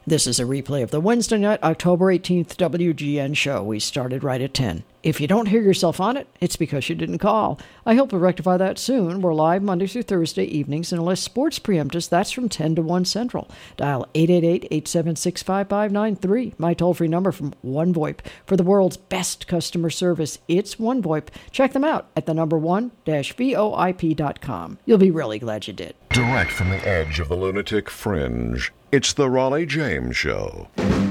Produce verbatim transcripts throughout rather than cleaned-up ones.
This is a replay of the Wednesday night, October eighteenth W G N show. We started right at ten. If you don't hear yourself on it, it's because you didn't call. I hope we'll rectify that soon. We're live Monday through Thursday evenings, and unless sports preempt us, that's from ten to one Central. Dial eight eight eight, eight seven six, five five nine three, my toll-free number from OneVoIP. For the world's best customer service, it's OneVoIP. Check them out at the number one dash VoIP dot com. You'll be really glad you did. Direct from the edge of the lunatic fringe, it's the Raleigh James Show.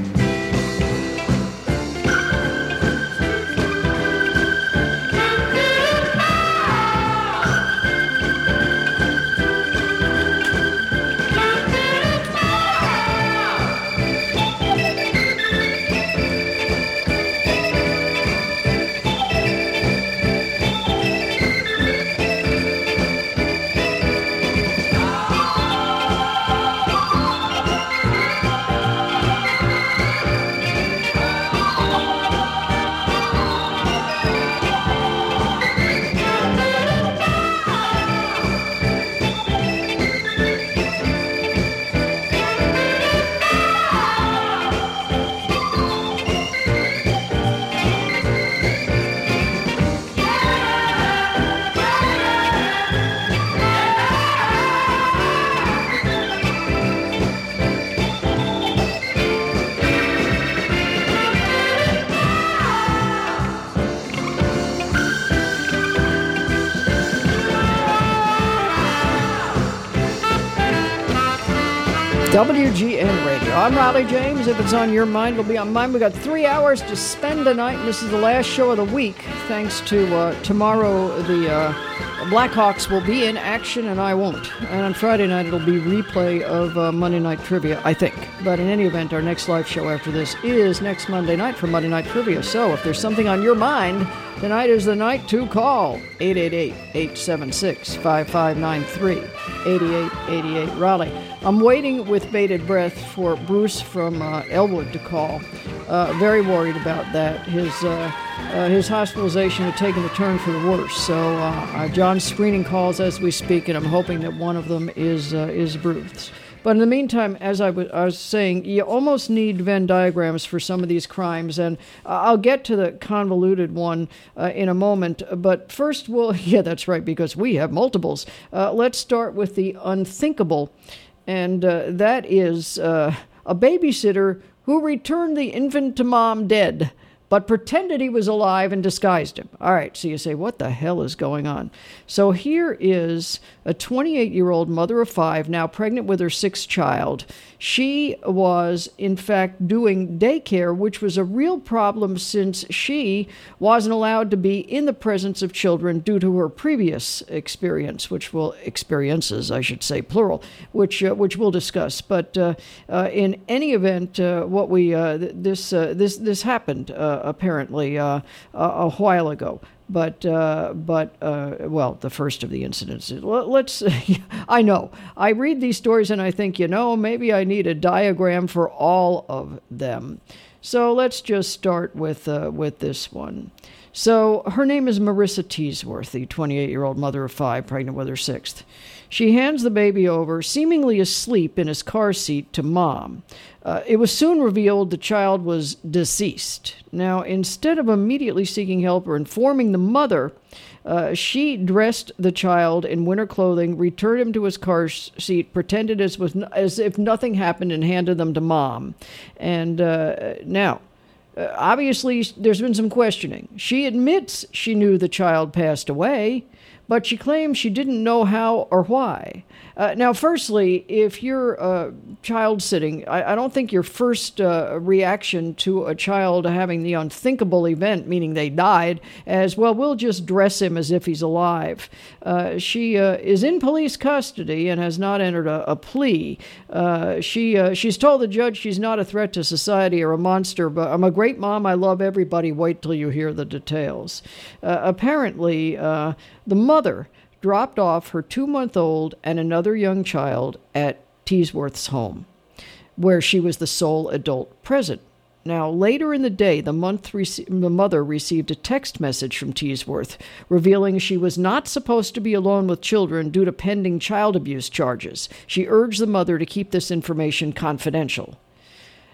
W G N Radio. I'm Raleigh James. If it's on your mind, it'll be on mine. We've got three hours to spend tonight, and this is the last show of the week. Thanks to uh, tomorrow, the uh, Blackhawks will be in action, and I won't. And on Friday night, it'll be replay of uh, Monday Night Trivia, I think. But in any event, our next live show after this is next Monday night for Monday Night Trivia. So if there's something on your mind, tonight is the night to call. eight eight eight, eight seven six, five five nine three. eighty-eight eighty-eight Raleigh. I'm waiting with bated breath for Bruce from uh, Elwood to call. Uh, very worried about that. His uh, uh, his hospitalization had taken a turn for the worse. So uh, uh, John's screening calls as we speak, and I'm hoping that one of them is uh, is Bruce. But in the meantime, as I, w- I was saying, you almost need Venn diagrams for some of these crimes, and uh, I'll get to the convoluted one uh, in a moment. But first, we'll, yeah, that's right, because we have multiples. Uh, let's start with the unthinkable, and uh, that is uh, a babysitter who returned the infant to mom dead, but pretended he was alive and disguised him. All right, so you say, what the hell is going on? So here is a twenty-eight-year-old mother of five, now pregnant with her sixth child. She was, in fact, doing daycare, which was a real problem since she wasn't allowed to be in the presence of children due to her previous experience, which will, experiences, I should say, plural, which uh, which we'll discuss. But uh, uh, in any event, uh, what we uh, th- this uh, this this happened uh, apparently uh, a, a while ago. But, uh, but uh, well, the first of the incidents. Let's, I know, I read these stories and I think, you know, maybe I need a diagram for all of them. So let's just start with, uh, with this one. So her name is Marissa Teesworth, the twenty-eight-year-old mother of five, pregnant with her sixth. She hands the baby over, seemingly asleep in his car seat, to mom. Uh, it was soon revealed the child was deceased. Now, instead of immediately seeking help or informing the mother, uh, she dressed the child in winter clothing, returned him to his car seat, pretended as was as if nothing happened, and handed them to mom. And uh, now, uh, obviously, there's been some questioning. She admits she knew the child passed away, but she claims she didn't know how or why. Uh, now, firstly, if you're uh, child sitting, I, I don't think your first uh, reaction to a child having the unthinkable event, meaning they died, as, well, we'll just dress him as if he's alive. Uh, she uh, is in police custody and has not entered a, a plea. Uh, she uh, she's told the judge she's not a threat to society or a monster, but I'm a great mom. I love everybody. Wait till you hear the details. Uh, apparently, uh, the mother dropped off her two-month-old and another young child at Teesworth's home, where she was the sole adult present. Now, later in the day, the, month rec- the mother received a text message from Teesworth revealing she was not supposed to be alone with children due to pending child abuse charges. She urged the mother to keep this information confidential.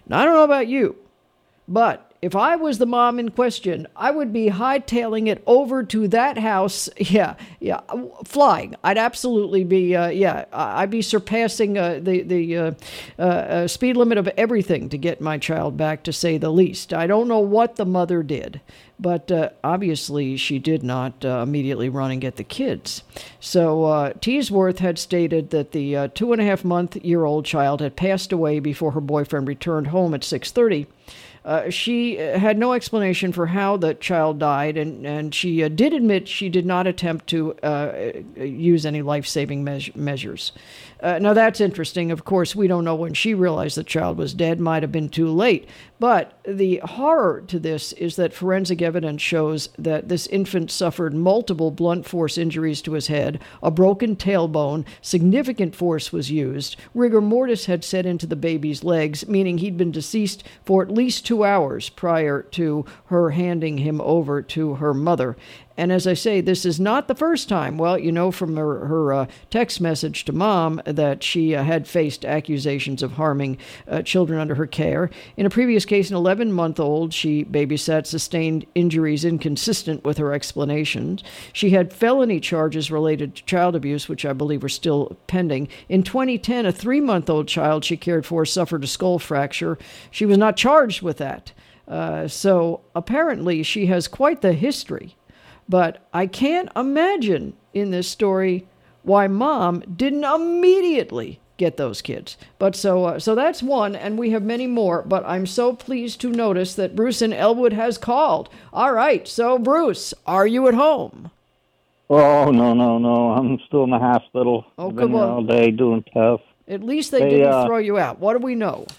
Now, I don't know about you, but if I was the mom in question, I would be hightailing it over to that house. Yeah, yeah, flying. I'd absolutely be, uh, yeah, I'd be surpassing uh, the the uh, uh, uh, speed limit of everything to get my child back, to say the least. I don't know what the mother did, but uh, obviously she did not uh, immediately run and get the kids. So uh, Teesworth had stated that the uh, two and a half month year old child had passed away before her boyfriend returned home at six thirty. Uh, she had no explanation for how the child died, and, and she uh, did admit she did not attempt to uh, use any life-saving me- measures. Uh, now, that's interesting. Of course, we don't know when she realized the child was dead. Might have been too late. But the horror to this is that forensic evidence shows that this infant suffered multiple blunt force injuries to his head, a broken tailbone, significant force was used, rigor mortis had set into the baby's legs, meaning he'd been deceased for at least two hours prior to her handing him over to her mother. And as I say, this is not the first time. Well, you know from her, her uh, text message to mom that she uh, had faced accusations of harming uh, children under her care. In a previous case, an eleven-month-old she babysat sustained injuries inconsistent with her explanations. She had felony charges related to child abuse, which I believe are still pending. In twenty ten, a three-month-old child she cared for suffered a skull fracture. She was not charged with that. Uh, so apparently she has quite the history. But I can't imagine in this story why mom didn't immediately get those kids. But so uh, so that's one, and we have many more. But I'm so pleased to notice that Bruce in Elwood has called. All right, so Bruce, are you at home? Oh, no, no, no. I'm still in the hospital. Oh, I've been come here on. all day doing tests. At least they, They, didn't uh, throw you out. What do we know?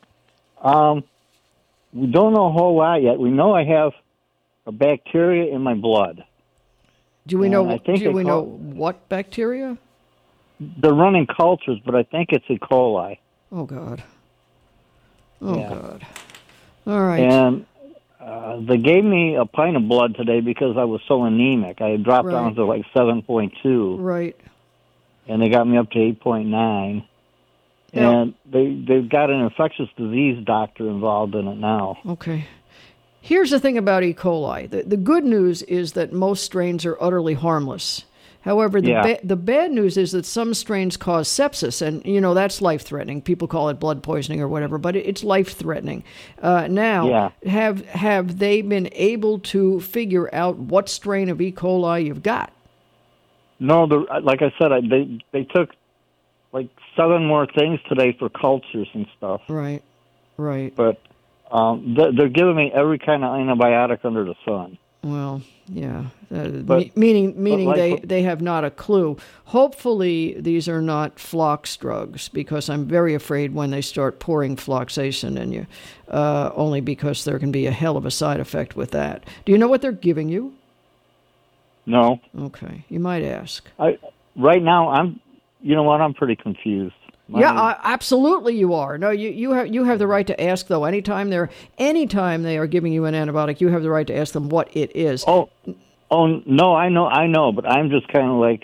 Um, we don't know a whole lot yet. We know I have a bacteria in my blood. Do we And know? I think Do they we call- know what bacteria? They're running cultures, but I think it's E. coli. Oh God. Oh Yeah. God. All right. And uh, they gave me a pint of blood today because I was so anemic. I had dropped Right. down to like seven point two, Right. and they got me up to eight point nine. Yeah. And they, they've got an infectious disease doctor involved in it now. Okay. Here's the thing about E. coli. The, the good news is that most strains are utterly harmless. However, the, Yeah. ba- the bad news is that some strains cause sepsis, and, you know, that's life-threatening. People call it blood poisoning or whatever, but it, it's life-threatening. Uh, now, Yeah. have have they been able to figure out what strain of E. coli you've got? No, the, like I said, I, they they took like seven more things today for cultures and stuff. Right, right. But um, they're, they're giving me every kind of antibiotic under the sun. Well, yeah. Uh, But- me- meaning meaning like- they, they have not a clue. Hopefully, these are not Phlox drugs, because I'm very afraid when they start pouring Floxacin in you, uh, only because there can be a hell of a side effect with that. Do you know what they're giving you? No, Okay, you might ask. I right now I'm, you know what, I'm pretty confused. My- Yeah, I, absolutely you are. No, you, you have you have the right to ask, though. Anytime they're anytime they are giving you an antibiotic, you have the right to ask them what it is. Oh, oh no, I know, I know, but I'm just kind of like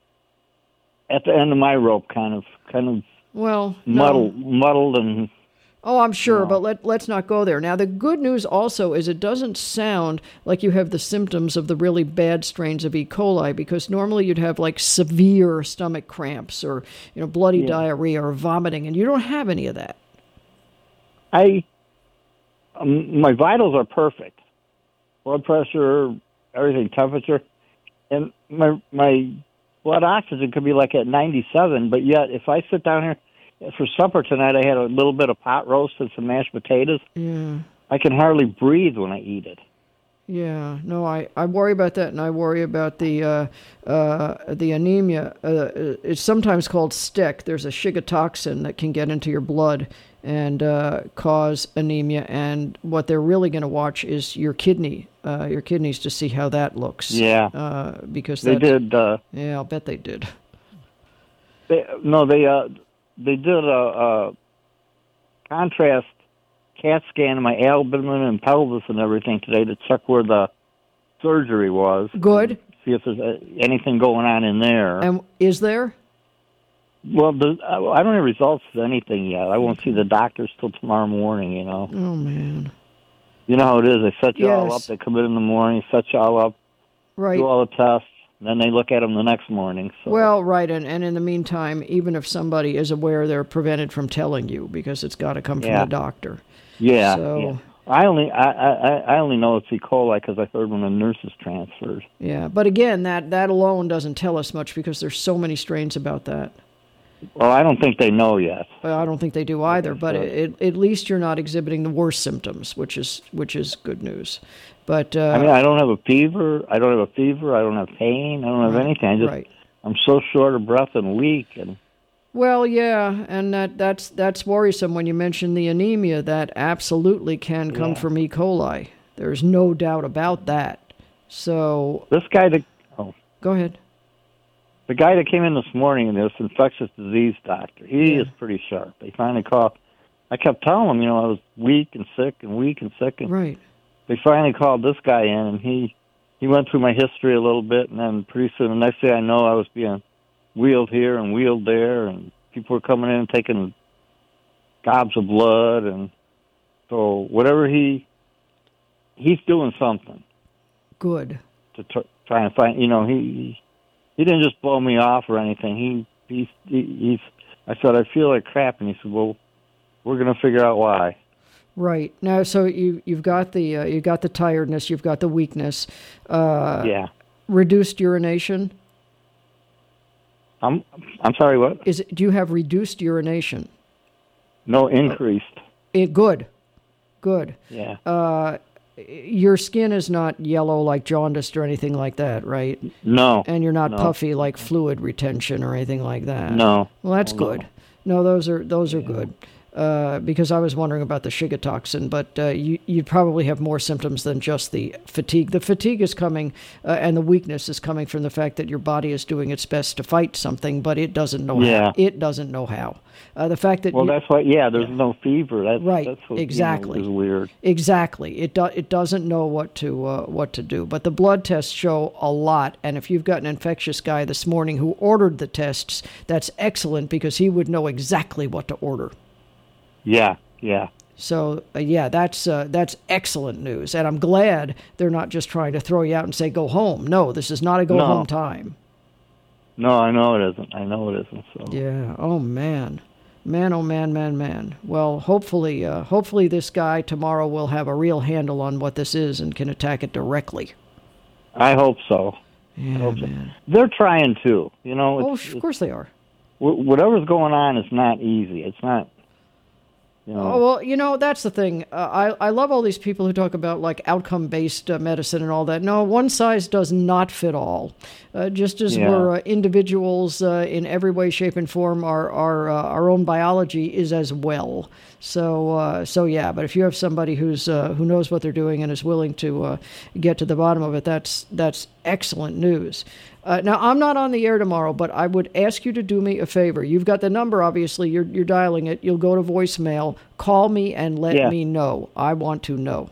at the end of my rope, kind of, kind of Well, no. muddled, muddled, and Oh, I'm sure, No. but let, let's not go there. Now, the good news also is it doesn't sound like you have the symptoms of the really bad strains of E. coli, because normally you'd have like severe stomach cramps or, you know, bloody Yeah. diarrhea or vomiting, and you don't have any of that. I, um, my vitals are perfect. Blood pressure, everything, temperature, and my my blood oxygen could be like at ninety-seven. But yet, if I sit down here for supper tonight, I had a little bit of pot roast and some mashed potatoes. Yeah. I can hardly breathe when I eat it. Yeah, no, I, I worry about that, and I worry about the uh, uh, the anemia. Uh, it's sometimes called stick. There's a shigotoxin that can get into your blood and uh, cause anemia, and what they're really going to watch is your kidney, uh, your kidneys, to see how that looks. Yeah. Uh, because They that's, did. Uh, Yeah, I'll bet they did. they, no, they uh, they did a, a contrast CAT scan of my abdomen and pelvis and everything today to check where the surgery was. Good. See if there's uh, anything going on in there. And is there? Well, the, I don't have results of anything yet. I won't see the doctors till tomorrow morning, you know. Oh, man. You know how it is. They set you Yes. all up. They come in in the morning, set you all up, Right. do all the tests, and then they look at them the next morning. So. Well, right, and, and in the meantime, even if somebody is aware, they're prevented from telling you because it's got to come Yeah. from the doctor. Yeah, So- yeah. I only I, I, I only know it's E. coli because I heard when the nurses transferred. Yeah, but again, that, that alone doesn't tell us much because there's so many strains about that. Well, I don't think they know yet. Well, I don't think they do either, but So- it, it, at least you're not exhibiting the worst symptoms, which is which is good news. But uh, I mean, I don't have a fever. I don't have a fever. I don't have pain. I don't have Right, anything. I just right. I'm so short of breath and weak. And Well, yeah, and that, that's that's worrisome when you mention the anemia. That absolutely can come Yeah. from E. coli. There's no doubt about that. So this guy that oh, go ahead. the guy that came in this morning, this infectious disease doctor, he Yeah. is pretty sharp. They finally called. I kept telling him, you know, I was weak and sick and weak and sick, and Right. they finally called this guy in, and he he went through my history a little bit, and then pretty soon, the next thing I know, I was being wheeled here and wheeled there, and people were coming in and taking gobs of blood, and so whatever he he's doing something Good. to tr- try and find. You know, he he didn't just blow me off or anything. He he's he, he's. I said I feel like crap, and he said, "Well, we're going to figure out why." Right. Now, so you you've got the uh, you got the tiredness, you've got the weakness, uh, yeah. reduced urination. I'm I'm sorry. What? Is it, do you have reduced urination? No, increased. It, good, good. Yeah. Uh, your skin is not yellow like jaundiced or anything like that, right? No. And you're not no. puffy like fluid retention or anything like that. No. Well, that's Oh, no. good. No, those are those are good. Uh, because I was wondering about the Shiga toxin, but uh, you you probably have more symptoms than just the fatigue. The fatigue is coming, uh, and the weakness is coming from the fact that your body is doing its best to fight something, but it doesn't know Yeah. how. It doesn't know how. Uh, the fact that Well, you, that's why. Yeah, there's no fever. That's, Right, That's what, exactly. You know, is weird. Exactly. It do, it doesn't know what to uh, what to do. But the blood tests show a lot. And if you've got an infectious guy this morning who ordered the tests, that's excellent because he would know exactly what to order. Yeah. Yeah. So uh, yeah, that's uh, that's excellent news. And I'm glad they're not just trying to throw you out and say go home. No, this is not a go No. home time. No, I know it isn't. I know it isn't. So. Yeah. Oh man. Man, oh man, man, man. Well, hopefully, uh, hopefully this guy tomorrow will have a real handle on what this is and can attack it directly. I hope so. Yeah, I hope so. man. They're trying to. You know, Oh, it's, of course they are. it's, whatever's going on is not easy. It's not. You know. Oh, well, you know, that's the thing. Uh, I, I love all these people who talk about, like, outcome-based uh, medicine and all that. No, one size does not fit all. Uh, just as Yeah. we're uh, individuals uh, in every way, shape, and form, our our, uh, our own biology is as well. So, uh, so yeah, but if you have somebody who's uh, who knows what they're doing and is willing to uh, get to the bottom of it, that's that's excellent news. Uh, now, I'm not on the air tomorrow, but I would ask you to do me a favor. You've got the number, obviously. You're, you're dialing it. You'll go to voicemail. Call me and let Yeah. me know. I want to know.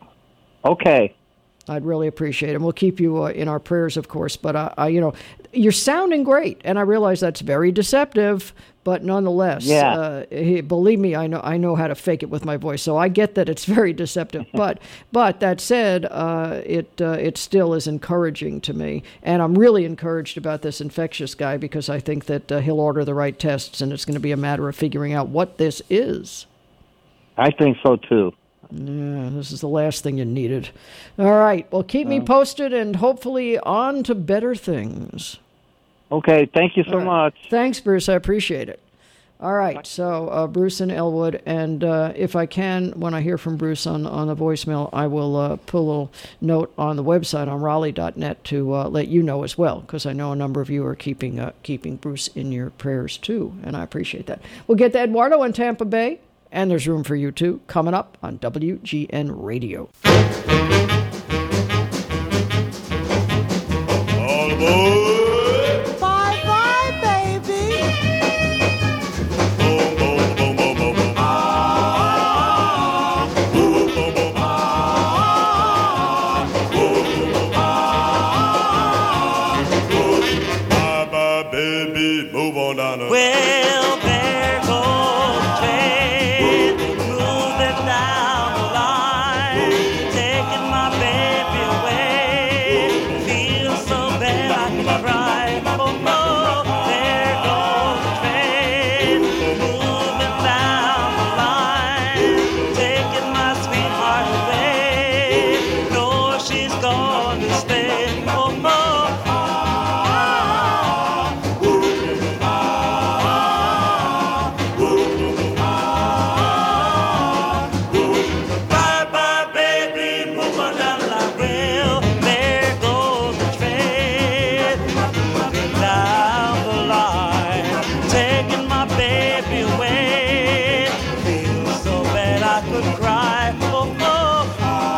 Okay. I'd really appreciate it. And we'll keep you uh, in our prayers, of course. But, uh, I, you know, you're sounding great. And I realize that's very deceptive. But nonetheless, Yeah. uh, he, believe me, I know I know how to fake it with my voice. So I get that it's very deceptive. but but that said, uh, it uh, it still is encouraging to me. And I'm really encouraged about this infectious guy because I think that uh, he'll order the right tests. And it's going to be a matter of figuring out what this is. I think so too. Yeah, this is the last thing you needed. All right. Well, keep me posted and hopefully on to better things. Okay. Thank you so All right. much. Thanks, Bruce. I appreciate it. All right. So, uh, Bruce in Elwood. And uh, if I can, when I hear from Bruce on, on the voicemail, I will uh, put a little note on the website on Raleigh dot net to uh, let you know as well, because I know a number of you are keeping uh, keeping Bruce in your prayers too, and I appreciate that. We'll get to Eduardo in Tampa Bay. And there's room for you, too, coming up on W G N Radio. All aboard! Bye-bye, baby. Boom, boom, boom, boom, boom, boom. Ah, boom, boom, boom. Ah, boom, boom, ah, boom. Bye-bye, baby. Move on down the... Well, I could cry. Oh, oh,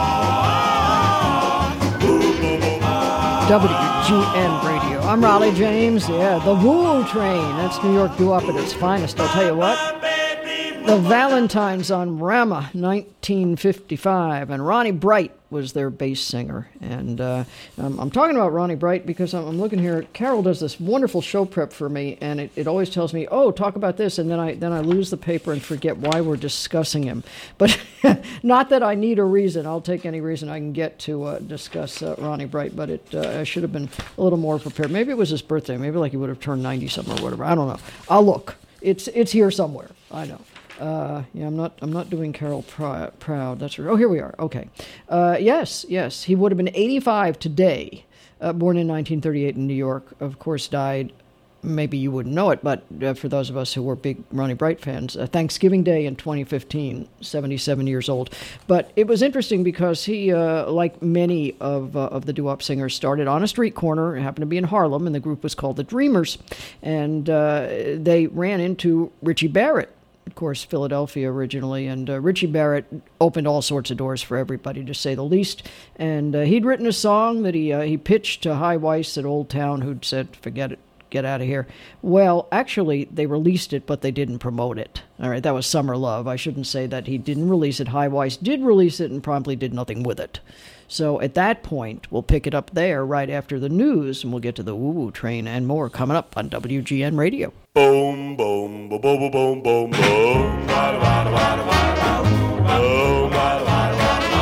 oh. W G N Radio. I'm Raleigh James. Yeah, the Woo Train. That's New York doo-wop at its finest. I'll tell you what. The Valentines on Rama, nineteen fifty-five, and Ronnie Bright was their bass singer. And uh, um, I'm talking about Ronnie Bright because I'm, I'm looking here. Carol does this wonderful show prep for me, and it, it always tells me, "Oh, talk about this," and then I then I lose the paper and forget why we're discussing him. But not that I need a reason. I'll take any reason I can get to uh, discuss uh, Ronnie Bright. But it uh, I should have been a little more prepared. Maybe it was his birthday. Maybe like he would have turned ninety something or whatever. I don't know. I'll look. It's it's here somewhere. I know. Uh, yeah, I'm not. I'm not doing Carol pr- proud. That's right. Oh, here we are. Okay. Uh, yes, yes. He would have been eighty-five today. Uh, born in nineteen thirty-eight in New York. Of course, died. Maybe you wouldn't know it, but uh, for those of us who were big Ronnie Bright fans, uh, Thanksgiving Day in twenty fifteen, seventy-seven years old. But it was interesting because he, uh, like many of uh, of the doo-wop singers, started on a street corner. It happened to be in Harlem, and the group was called the Dreamers, and uh, they ran into Richie Barrett. Of course, Philadelphia originally, and uh, Richie Barrett opened all sorts of doors for everybody, to say the least. And uh, he'd written a song that he uh, he pitched to High Weiss at Old Town, who'd said, "Forget it, get out of here." Well, actually, they released it, but they didn't promote it. All right, that was Summer Love. I shouldn't say that he didn't release it. High Weiss did release it and promptly did nothing with it. So at that point, we'll pick it up there right after the news, and we'll get to the Woo Woo Train and more coming up on W G N Radio. Boom, boom, boom, boom, boom, boom, boom. Bada, bada, bada, bada, boom, bada, bada,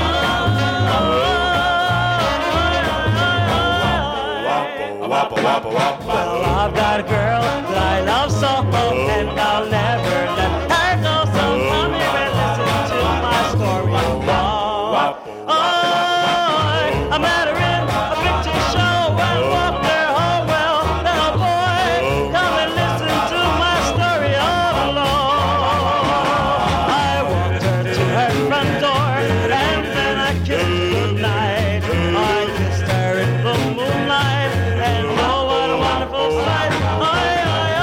bada, wappa, wappa, wappa. Well, I've got a girl that I love so, and I'll never let her go. So come here and listen to my story. Oh, I met her in a picture show and walked her home. Well, now boy, come and listen to my story all alone. I walked her to her front door, and then I kissed her goodnight. I kissed her in the moonlight, and oh, what a wonderful sight. I, I,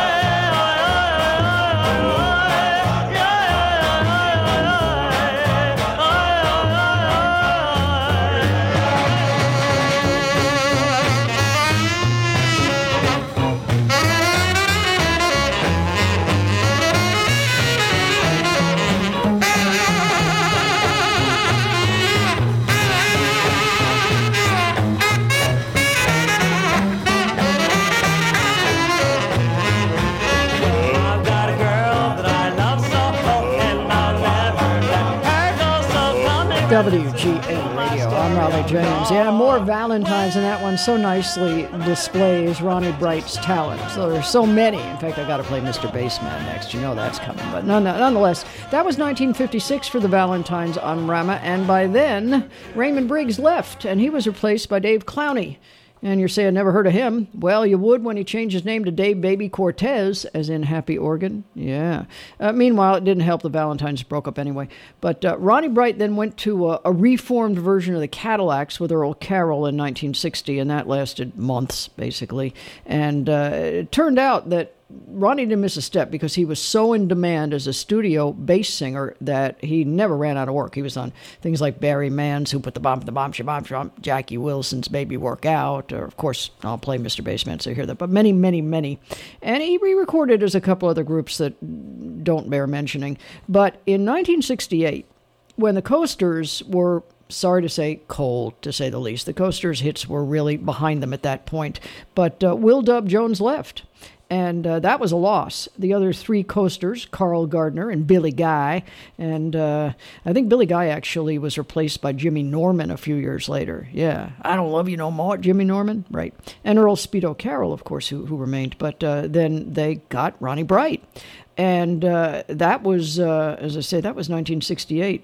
I've got a girl that I love so, and I'll never let her go. So come here. W G N Radio. I'm Raleigh James. Yeah, more Valentines, and that one so nicely displays Ronnie Bright's talent. So there's so many. In fact, I got to play Mister Bassman next. You know that's coming. But none, nonetheless, that was nineteen fifty-six for the Valentines on Rama, and by then, Raymond Briggs left, and he was replaced by Dave Clowney. And you're saying, never heard of him? Well, you would when he changed his name to Dave Baby Cortez, as in Happy Organ. Yeah. Uh, meanwhile, it didn't help the Valentines broke up anyway. But uh, Ronnie Bright then went to a, a reformed version of the Cadillacs with Earl Carroll in nineteen sixty, and that lasted months, basically. And uh, it turned out that Ronnie didn't miss a step because he was so in demand as a studio bass singer that he never ran out of work. He was on things like Barry Mann's Who Put the Bomb, the Bomb, Shabomb, Shabomb, Jackie Wilson's Baby Work Out, or of course, I'll play Mister Bassman so you hear that, but many, many, many. And he re-recorded as a couple other groups that don't bear mentioning. But in nineteen sixty-eight, when the Coasters were, sorry to say, cold, to say the least, the Coasters hits were really behind them at that point, but uh, Will Dub Jones left. And uh, that was a loss. The other three Coasters, Carl Gardner and Billy Guy, and uh, I think Billy Guy actually was replaced by Jimmy Norman a few years later. Yeah, I don't love you no more, Jimmy Norman, right? And Earl Speedo Carroll, of course, who, who remained. But uh, then they got Ronnie Bright. And uh, that was, uh, as I say, that was nineteen sixty-eight.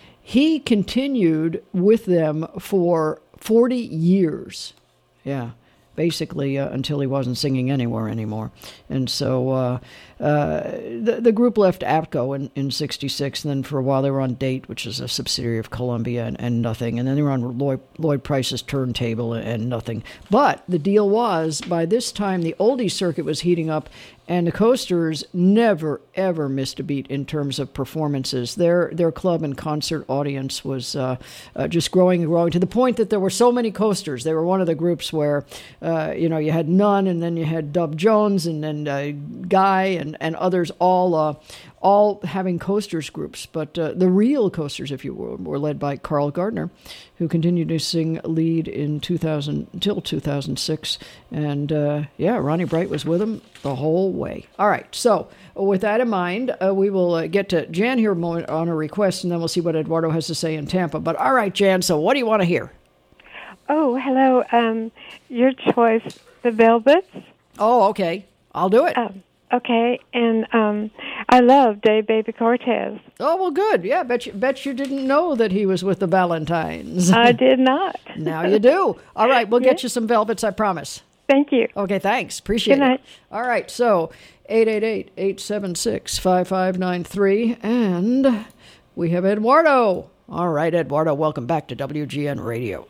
He continued with them for forty years. Yeah. Basically uh, until he wasn't singing anywhere anymore. And so uh, uh, the, the group left APCO in, in sixty-six, and then for a while they were on Date, which is a subsidiary of Columbia, and, and nothing. And then they were on Lloyd, Lloyd Price's Turntable and nothing. But the deal was, by this time, the oldies circuit was heating up, and the Coasters never, ever missed a beat in terms of performances. Their their club and concert audience was uh, uh, just growing and growing to the point that there were so many Coasters. They were one of the groups where, uh, you know, you had Nunn, and then you had Dub Jones, and then uh, Guy, and, and others all uh, all having Coasters groups. But uh, the real Coasters, if you will, were led by Carl Gardner, who continued to sing lead in two thousand until two thousand six. And, uh, yeah, Ronnie Bright was with him the whole way. All right, so with that in mind, uh, we will uh, get to Jan here on a request, and then we'll see what Eduardo has to say in Tampa. But, all right, Jan, so what do you want to hear? Oh, hello. Um, your choice, the Velvets. Oh, okay. I'll do it. Um, okay, and um, I love Dave Baby Cortez. Oh, well, good. Yeah, bet you, bet you didn't know that he was with the Valentines. I did not. Now you do. All right, we'll Yeah. get you some Velvets, I promise. Thank you. Okay, thanks. Appreciate Good night. it. All right, so eight eight eight, eight seven six, five five nine three, and we have Eduardo. All right, Eduardo, welcome back to W G N Radio.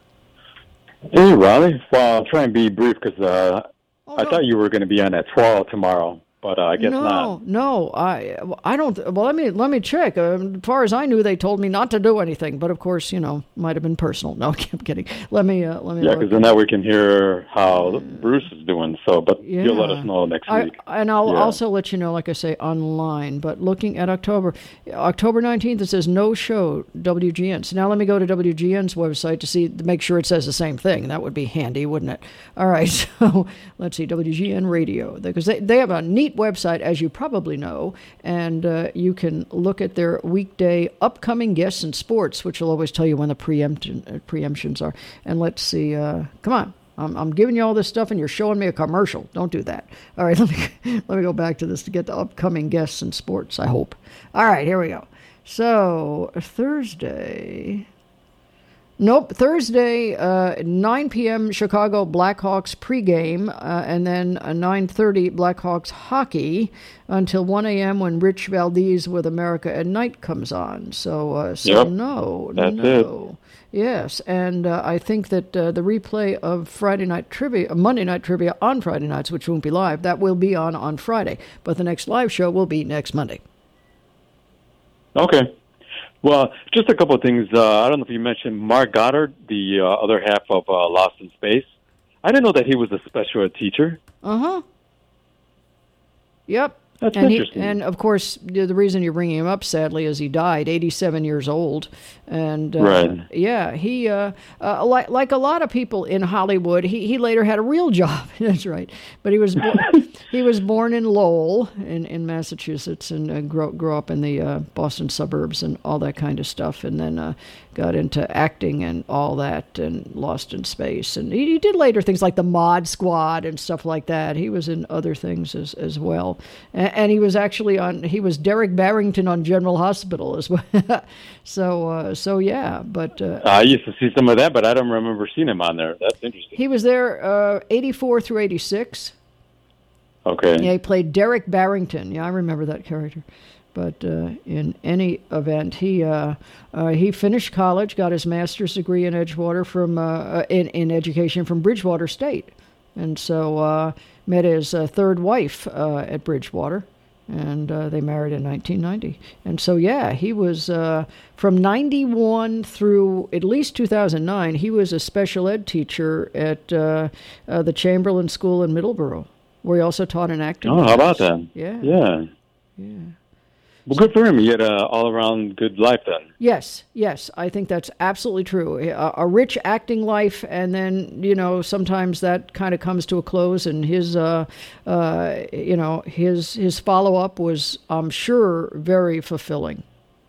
Hey, Raleigh. Well, I'll try and be brief because uh, Oh, I no. thought you were going to be on at twelve tomorrow, but uh, I guess no, not. no, I, I don't. Well, let me let me check. Uh, as far as I knew, they told me not to do anything. But of course, you know, might have been personal. No, I'm kidding. Let me uh, let me. Yeah, look. because then that we can hear how Bruce is doing. So, but Yeah. you'll let us know next I, week. and I'll Yeah. also let you know, like I say, online. But looking at October, October nineteenth, it says no show W G N. So now let me go to W G N's website to see, to make sure it says the same thing. That would be handy, wouldn't it? All right, so let's see, W G N Radio, because they, they have a neat website, as you probably know, and uh, you can look at their weekday upcoming guests and sports, which will always tell you when the preemption, uh, preemptions are. And let's see, uh, come on. I'm, I'm giving you all this stuff, and you're showing me a commercial. Don't do that. All right, let me let me go back to this to get the upcoming guests and sports, I hope. All right, here we go. So, Thursday... Nope, Thursday, uh, nine p.m. Chicago Blackhawks pregame, uh, and then uh, nine thirty Blackhawks hockey until one a.m. when Rich Valdez with America at Night comes on. So, uh, so Yep, no, that's no. Yes, and uh, I think that uh, the replay of Friday night trivia, uh, Monday night trivia on Friday nights, which won't be live, that will be on on Friday. But the next live show will be next Monday. Okay. Well, just a couple of things. Uh, I don't know if you mentioned Mark Goddard, the uh, other half of uh, Lost in Space. I didn't know that he was a special ed teacher. Uh-huh. Yep. That's and interesting. He, and, of course, the the reason you're bringing him up, sadly, is he died, eighty-seven years old. And, uh, Right. yeah, he, uh, uh, like, like a lot of people in Hollywood, he, he later had a real job. That's right. But he was bo- he was born in Lowell in, in Massachusetts and uh, grew, grew up in the uh, Boston suburbs and all that kind of stuff. And then uh, got into acting and all that and Lost in Space. And he, he did later things like the Mod Squad and stuff like that. He was in other things as, as well. And, and he was actually on, he was Derek Barrington on General Hospital as well. so, uh, so yeah, but... Uh, I used to see some of that, but I don't remember seeing him on there. That's interesting. he was there uh, eighty-four through eighty-six. Okay. Yeah, he played Derek Barrington. Yeah, I remember that character. But uh, in any event, he uh, uh, he finished college, got his master's degree in Edgewater from uh, in in education from Bridgewater State, and so uh, met his uh, third wife uh, at Bridgewater, and uh, they married in nineteen ninety. And so yeah, he was uh, from ninety-one through at least two thousand nine. He was a special ed teacher at uh, uh, the Chamberlain School in Middleborough, where he also taught an acting Oh, how about class. that? Yeah. Yeah. Yeah. Well, good for him. He had an all-around good life then. Yes, yes, I think that's absolutely true. A, a rich acting life, and then, you know, sometimes that kind of comes to a close, and his, uh, uh, you know, his his follow-up was, I'm sure, very fulfilling.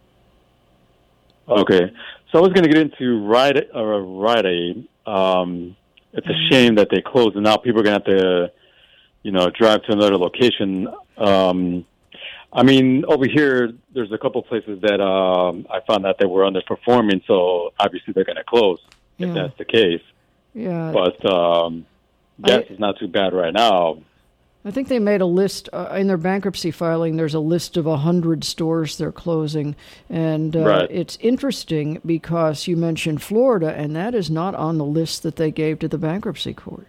Okay. So I was going to get into Rite, uh, Rite Aid. Um, it's a shame that they closed, and now people are going to have to, you know, drive to another location. Um I mean, over here, there's a couple places that um, I found out they were underperforming, so obviously they're going to close if Yeah. that's the case. Yeah. But um, gas I- is not too bad right now. I think they made a list uh, in their bankruptcy filing. There's a list of one hundred stores they're closing. And uh, Right. it's interesting because you mentioned Florida, and that is not on the list that they gave to the bankruptcy court.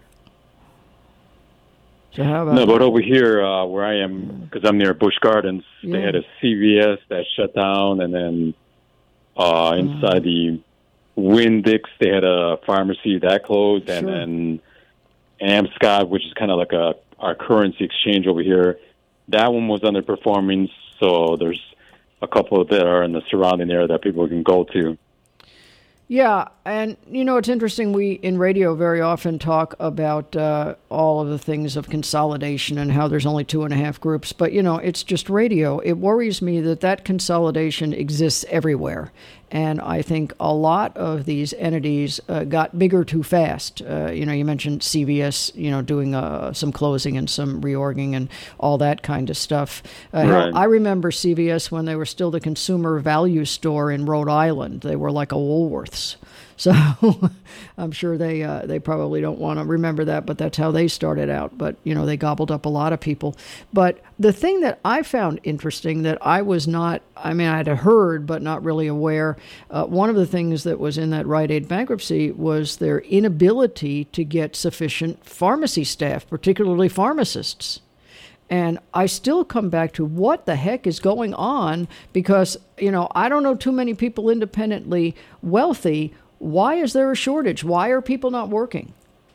So how about No, that? but over here uh, where I am, because I'm near Busch Gardens, Yeah. they had a C V S that shut down, and then uh, inside the Winn-Dix, they had a pharmacy that closed, and Sure. then Amscot, which is kind of like a our currency exchange over here, that one was underperforming. So there's a couple that are in the surrounding area that people can go to. Yeah, and you know, it's interesting. We in radio very often talk about uh, all of the things of consolidation and how there's only two and a half groups. But you know, it's just radio. It worries me that that consolidation exists everywhere. And I think a lot of these entities uh, got bigger too fast. Uh, you know, you mentioned C V S, you know, doing uh, some closing and some reorging and all that kind of stuff. Uh, hell, Right. I remember C V S when they were still the consumer value store in Rhode Island. They were like a Woolworths. So I'm sure they uh, they probably don't want to remember that, but that's how they started out. But, you know, they gobbled up a lot of people. But the thing that I found interesting that I was not, I mean, I had heard, but not really aware, uh, one of the things that was in that Rite Aid bankruptcy was their inability to get sufficient pharmacy staff, particularly pharmacists. And I still come back to what the heck is going on because, you know, I don't know too many people independently wealthy. Why is there a shortage? Why are people not working?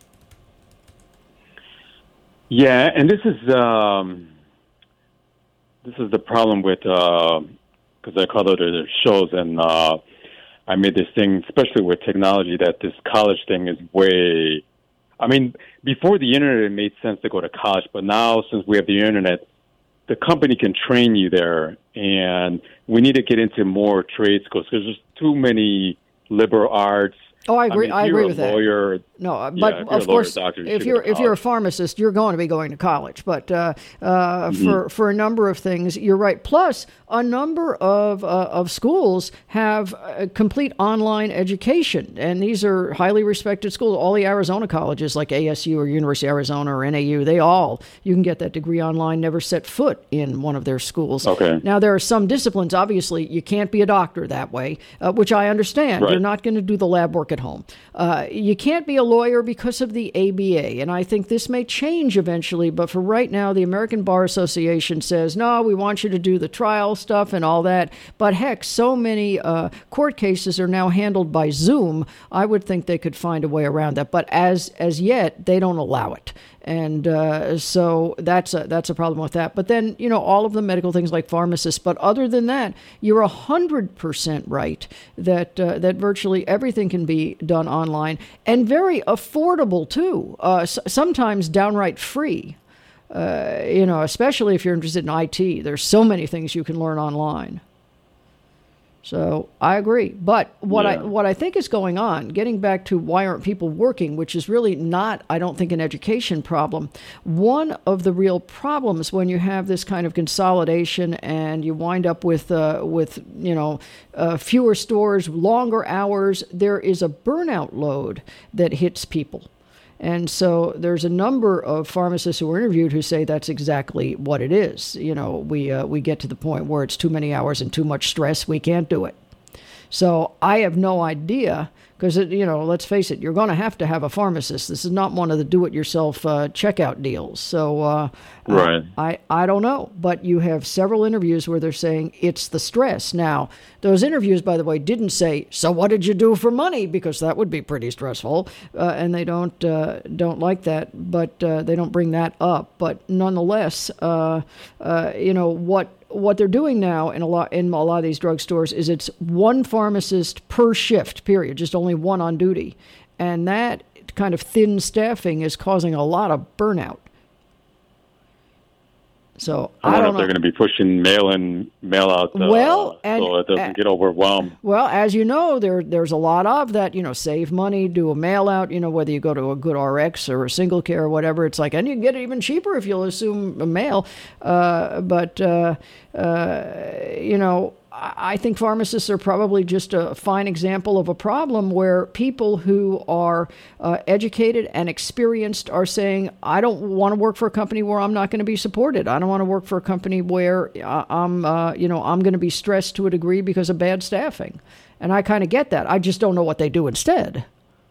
Yeah, and this is um, this is the problem with because I call it the shows, and uh, I made this thing, especially with technology, that this college thing is way. I mean, before the internet, it made sense to go to college, but now since we have the internet, the company can train you there, and we need to get into more trade schools because there's too many liberal arts. Oh, I agree. mean, if I you're agree a with that. lawyer, No, uh, yeah, but if you're of a lawyer, course, doctor, you if should you're go to if you're a college. pharmacist, you're going to be going to college. But uh, uh, Mm-hmm. for for a number of things, you're right. Plus, a number of uh, of schools have a complete online education, and these are highly respected schools. All the Arizona colleges, like A S U or University of Arizona or N A U, they all you can get that degree online. Never set foot in one of their schools. Okay. Now there are some disciplines. Obviously, you can't be a doctor that way, uh, which I understand. Right. You're not going to do the lab work at home. Uh, you can't be a lawyer because of the A B A, and I think this may change eventually, but for right now, the American Bar Association says, no, we want you to do the trial stuff and all that, but heck, so many uh, court cases are now handled by Zoom, I would think they could find a way around that, but as as yet, they don't allow it. And uh, so that's a, that's a problem with that. But then, you know, all of the medical things like pharmacists. But other than that, you're one hundred percent right that uh, that virtually everything can be done online and very affordable, too, uh, s- sometimes downright free, uh, you know, especially if you're interested in I T. There's so many things you can learn online. So I agree. But what I Yeah. what I think is going on, getting back to why aren't people working, which is really not, I don't think, an education problem. One of the real problems when you have this kind of consolidation and you wind up with uh, with you know uh, fewer stores, longer hours, there is a burnout load that hits people. And so there's a number of pharmacists who were interviewed who say that's exactly what it is. You know, we uh, we get to the point where it's too many hours and too much stress. We can't do it. So I have no idea because, you know, let's face it, you're going to have to have a pharmacist. This is not one of the do-it-yourself uh, checkout deals. So uh, Right. I, I don't know. But you have several interviews where they're saying it's the stress. Now, those interviews, by the way, didn't say, so what did you do for money? Because that would be pretty stressful. Uh, and they don't uh, don't like that. But uh, they don't bring that up. But nonetheless, uh, uh, you know, what what they're doing now in a lot in a lot of these drugstores is it's one pharmacist per shift, period, just only one on duty. And that kind of thin staffing is causing a lot of burnout. So I I wonder don't if know. they're going to be pushing mail in, mail out, uh, Well, and- so it doesn't uh, get overwhelmed. Well, as you know, there there's a lot of that, you know, save money, do a mail out, you know, whether you go to a good R X or a single care or whatever, it's like, and you can get it even cheaper if you'll assume a mail. Uh, but, uh, uh, you know, I think pharmacists are probably just a fine example of a problem where people who are uh, educated and experienced are saying, I don't want to work for a company where I'm not going to be supported. I don't want to work for a company where I'm, uh, you know, I'm going to be stressed to a degree because of bad staffing. And I kind of get that. I just don't know what they do instead.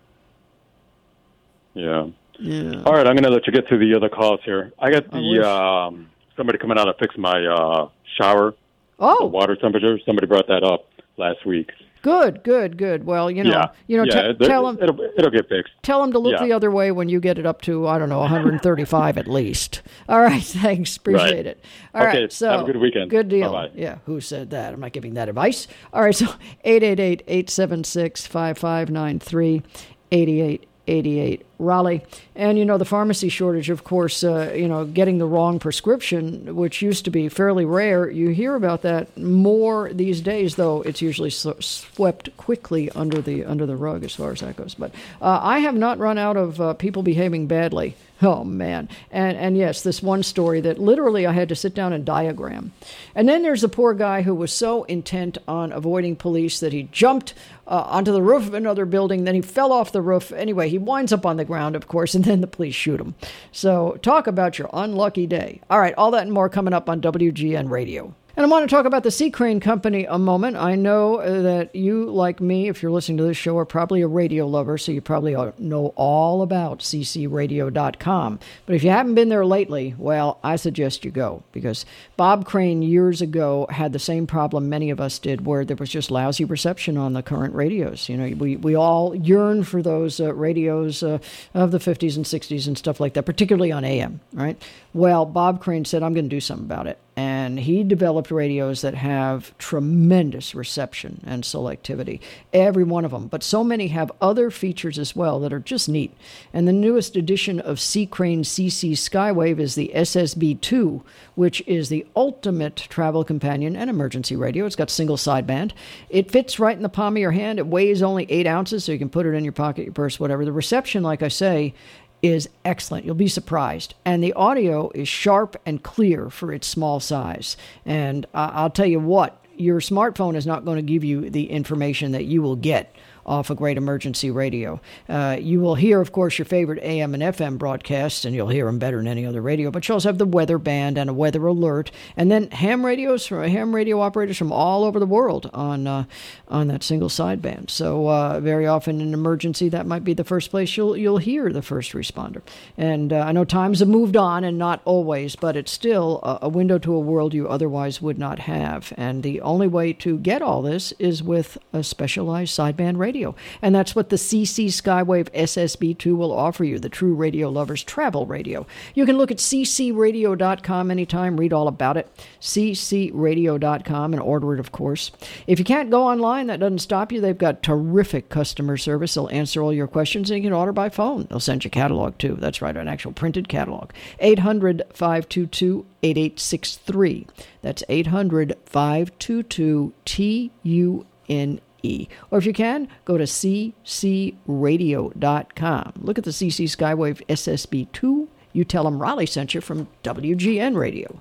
Yeah. Yeah. All right, I'm going to let you get to the other calls here. I got I the um, somebody coming out to fix my uh, shower. Oh, the water temperature. Somebody brought that up last week. Good, good, good. Well, you know, yeah. you know, yeah, t- tell them it'll, it'll get fixed. Tell them to look yeah. the other way when you get it up to, I don't know, one hundred thirty-five at least. All right, thanks. Appreciate right. it. All okay, right, so have a good weekend. Good deal. Bye-bye. Yeah, who said that? I'm not giving that advice. All right, so eight eight eight, eight seven six, five five nine three, eight eight eight eight. Raleigh. And, you know, the pharmacy shortage, of course, uh, you know, getting the wrong prescription, which used to be fairly rare. You hear about that more these days, though it's usually swept quickly under the under the rug as far as that goes. But uh, I have not run out of uh, people behaving badly. Oh, man. And, and yes, this one story that literally I had to sit down and diagram. And then there's the poor guy who was so intent on avoiding police that he jumped uh, onto the roof of another building. Then he fell off the roof. Anyway, he winds up on the ground, of course, and then the police shoot him. So talk about your unlucky day. All right, all that and more coming up on W G N Radio. And I want to talk about the Sea Crane Company a moment. I know that you, like me, if you're listening to this show, are probably a radio lover, so you probably know all about c c radio dot com. But if you haven't been there lately, well, I suggest you go, because Bob Crane years ago had the same problem many of us did, where there was just lousy reception on the current radios. You know, we, we all yearn for those uh, radios uh, of the fifties and sixties and stuff like that, particularly on A M, right? Well, Bob Crane said, I'm going to do something about it. And he developed radios that have tremendous reception and selectivity, every one of them. But so many have other features as well that are just neat. And the newest edition of Sea Crane C C Skywave is the S S B two, which is the ultimate travel companion and emergency radio. It's got single sideband. It fits right in the palm of your hand. It weighs only eight ounces, so you can put it in your pocket, your purse, whatever. The reception, like I say, is excellent. You'll be surprised. And the audio is sharp and clear for its small size. And uh, I'll tell you what, your smartphone is not going to give you the information that you will get off a great emergency radio. Uh, you will hear, of course, your favorite A M and F M broadcasts, and you'll hear them better than any other radio, but you also have the weather band and a weather alert, and then ham radios, from ham radio operators from all over the world on uh, on that single sideband. So uh, very often in an emergency, that might be the first place you'll you'll hear the first responder. And uh, I know times have moved on, and not always, but it's still a, a window to a world you otherwise would not have. And the only way to get all this is with a specialized sideband radio. Radio. And that's what the C C Skywave S S B two will offer you, the true radio lover's travel radio. You can look at c c radio dot com anytime, read all about it, c c radio dot com, and order it, of course. If you can't go online, that doesn't stop you. They've got terrific customer service. They'll answer all your questions, and you can order by phone. They'll send you a catalog, too. That's right, an actual printed catalog. eight hundred, five two two, eight eight six three. That's eight hundred, five two two, T U N E. Or if you can, go to c c radio dot com. Look at the C C Skywave S S B two. You tell them Raleigh sent you from W G N Radio.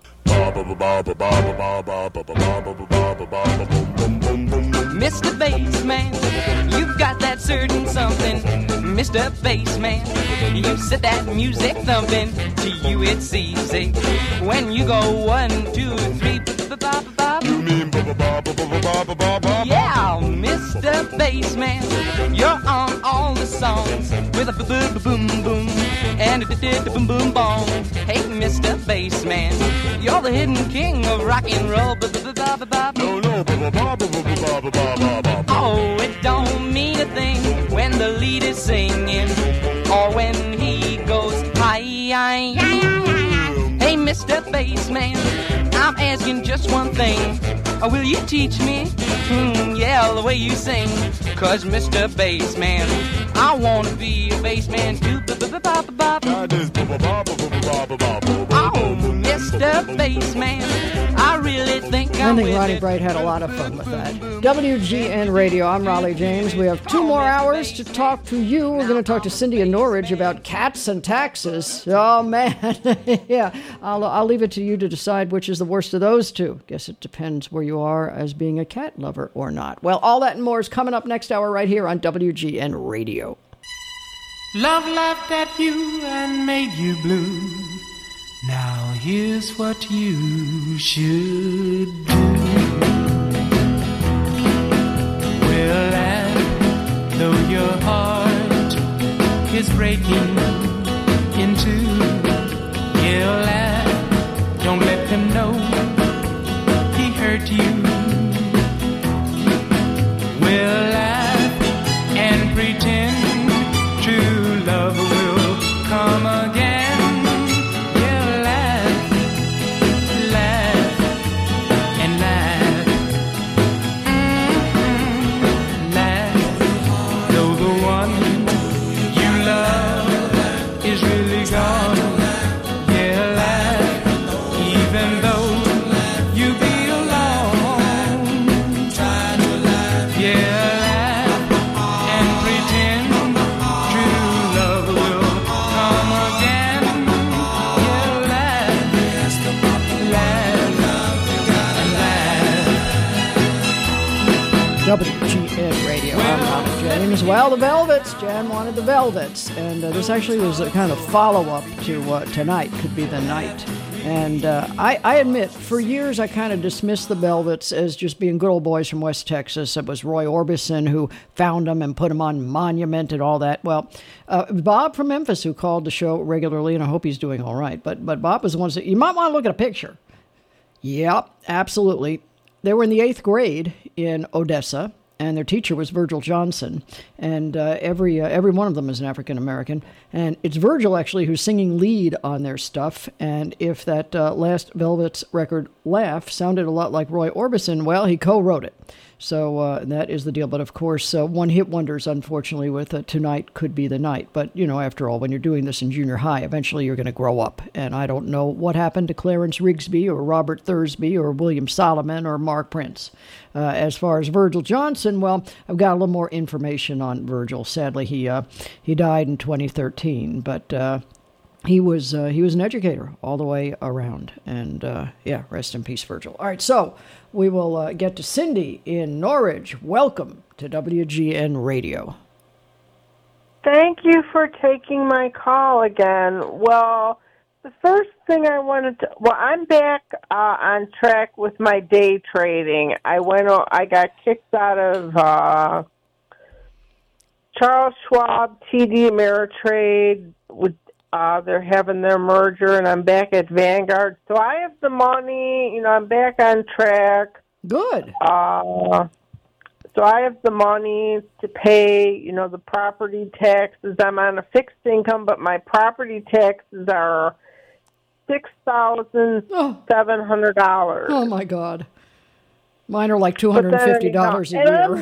Mister Bassman, you've got that certain something. Mister Bassman, you set that music thumping. To you it's easy when you go one, two, three. You mean yeah, Mister Bassman, you're on all the songs with a boom boom and a boom boom bong. Hey, Mister Bassman, you're the hidden king of rock and roll. No, no. Oh, it don't mean a thing when the lead is singing or when he goes hi. Hey, Mister Bassman, I'm asking just one thing. Or will you teach me? Hmm, yeah, the way you sing. Cause Mister Bassman, I wanna be a bassman too. Oh, Mister Mister Bassman. I really think I I'm think with Ronnie it. Bright had a lot of fun with that. W G N Radio, I'm Raleigh James. We have two more hours to talk to you. We're going to talk to Cindy in Norwich about cats and taxes. Oh, man. Yeah, I'll, I'll leave it to you to decide which is the worst of those two. Guess it depends where you are as being a cat lover or not. Well, all that and more is coming up next hour right here on W G N Radio. Love laughed at you and made you blue. Now here's what you should do. Well, and though your heart is breaking in two, yell and don't let him know he hurt you. Well, laugh and pretend true love will come again. Yeah, laugh, laugh, and laugh. Mm-hmm. Laugh, though the one you love is really gone. Yeah, laugh, even though you be alone. Try to laugh. Yeah. W G N Radio, I'm Raleigh James. Well, the Velvets, Jan wanted the Velvets, and uh, this actually was a kind of follow-up to uh, Tonight Could Be the Night. And uh, I, I admit, for years I kind of dismissed the Velvets as just being good old boys from West Texas. It was Roy Orbison who found them and put them on Monument and all that. Well, uh, Bob from Memphis, who called the show regularly, and I hope he's doing all right, but, but Bob was the one that said, you might want to look at a picture. Yep, absolutely. They were in the eighth grade in Odessa, and their teacher was Virgil Johnson, and uh, every uh, every one of them is an African-American, and it's Virgil, actually, who's singing lead on their stuff, and if that uh, last Velvets record, Laugh, sounded a lot like Roy Orbison, well, he co-wrote it. So uh, that is the deal. But of course, uh, one-hit wonders, unfortunately, with uh, Tonight Could Be the Night. But, you know, after all, when you're doing this in junior high, eventually you're going to grow up. And I don't know what happened to Clarence Rigsby or Robert Thursby or William Solomon or Mark Prince. Uh, as far as Virgil Johnson, well, I've got a little more information on Virgil. Sadly, he uh, he died in twenty thirteen. But uh, he was uh, he was an educator all the way around. And, uh, yeah, rest in peace, Virgil. All right, so we will uh, get to Cindy in Norwich. Welcome to W G N Radio. Thank you for taking my call again. Well, the first thing I wanted to, well, I'm back uh, on track with my day trading. I went, I got kicked out of uh, Charles Schwab, T D Ameritrade. With, uh, they're having their merger, and I'm back at Vanguard. So I have the money. You know, I'm back on track. Good. Uh, so I have the money to pay, you know, the property taxes. I'm on a fixed income, but my property taxes are six thousand seven hundred dollars. Oh, my God. Mine are like two hundred fifty dollars a year.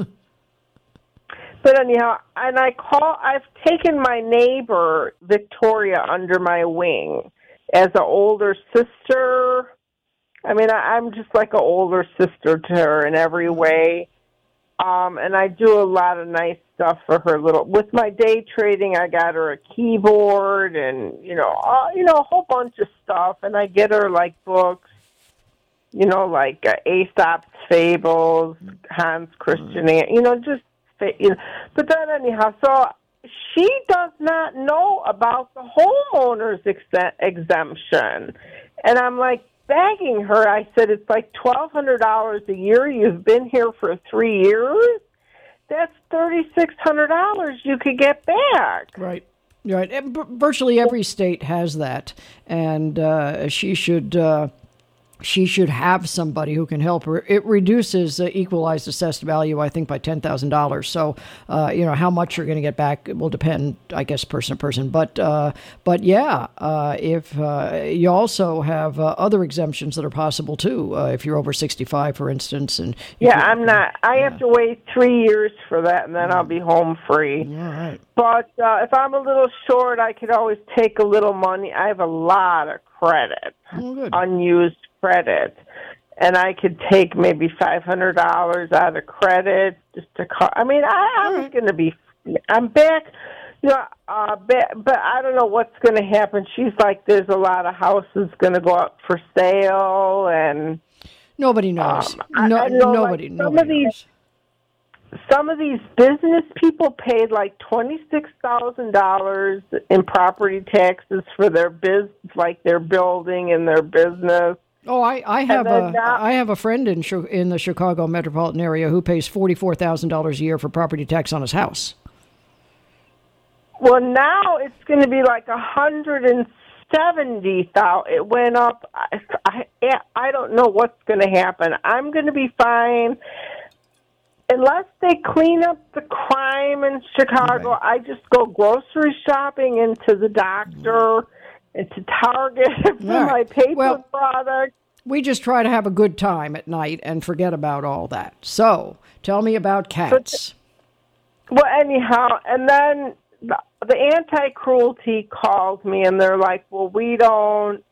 But anyhow, and I call, I've taken my neighbor, Victoria, under my wing as an older sister. I mean, I, I'm just like an older sister to her in every way. Um, and I do a lot of nice stuff for her little, with my day trading, I got her a keyboard and, you know, uh, you know, a whole bunch of stuff. And I get her like books, you know, like uh, Aesop's Fables, Hans Christian, mm. you know, just, you know. But then anyhow, so she does not know about the homeowner's ex- exemption. And I'm like, begging her, I said, it's like twelve hundred dollars a year. You've been here for three years. That's thirty-six hundred dollars you could get back. Right. Right. And virtually every state has that. And uh, she should uh, she should have somebody who can help her. It reduces the equalized assessed value, I think, by ten thousand dollars. So, uh, you know, how much you're going to get back will depend, I guess, person to person. But, uh, but yeah, uh, if uh, you also have uh, other exemptions that are possible, too, uh, if you're over sixty-five, for instance. And Yeah, I'm not. I yeah. have to wait three years for that, and then I'll be home free. All right. But uh, if I'm a little short, I could always take a little money. I have a lot of credit, oh, good. unused credit, and I could take maybe five hundred dollars out of credit just to call. I mean, I, I'm right. going to be, I'm back, you know, uh, back, but I don't know what's going to happen. She's like, there's a lot of houses going to go up for sale, and nobody knows. Um, no, I, I know, nobody, like, nobody some of these, knows. Some of these business people paid like twenty-six thousand dollars in property taxes for their biz, like their building and their business. Oh, I, I have a now, I have a friend in in the Chicago metropolitan area who pays forty-four thousand dollars a year for property tax on his house. Well, now it's going to be like a hundred and seventy thousand. It went up. I, I I don't know what's going to happen. I'm going to be fine. Unless they clean up the crime in Chicago, right. I just go grocery shopping and to the doctor and to Target for right. my paper well, products. We just try to have a good time at night and forget about all that. So, tell me about cats. But, well, anyhow, and then the, the anti-cruelty calls me, and they're like, well, we don't,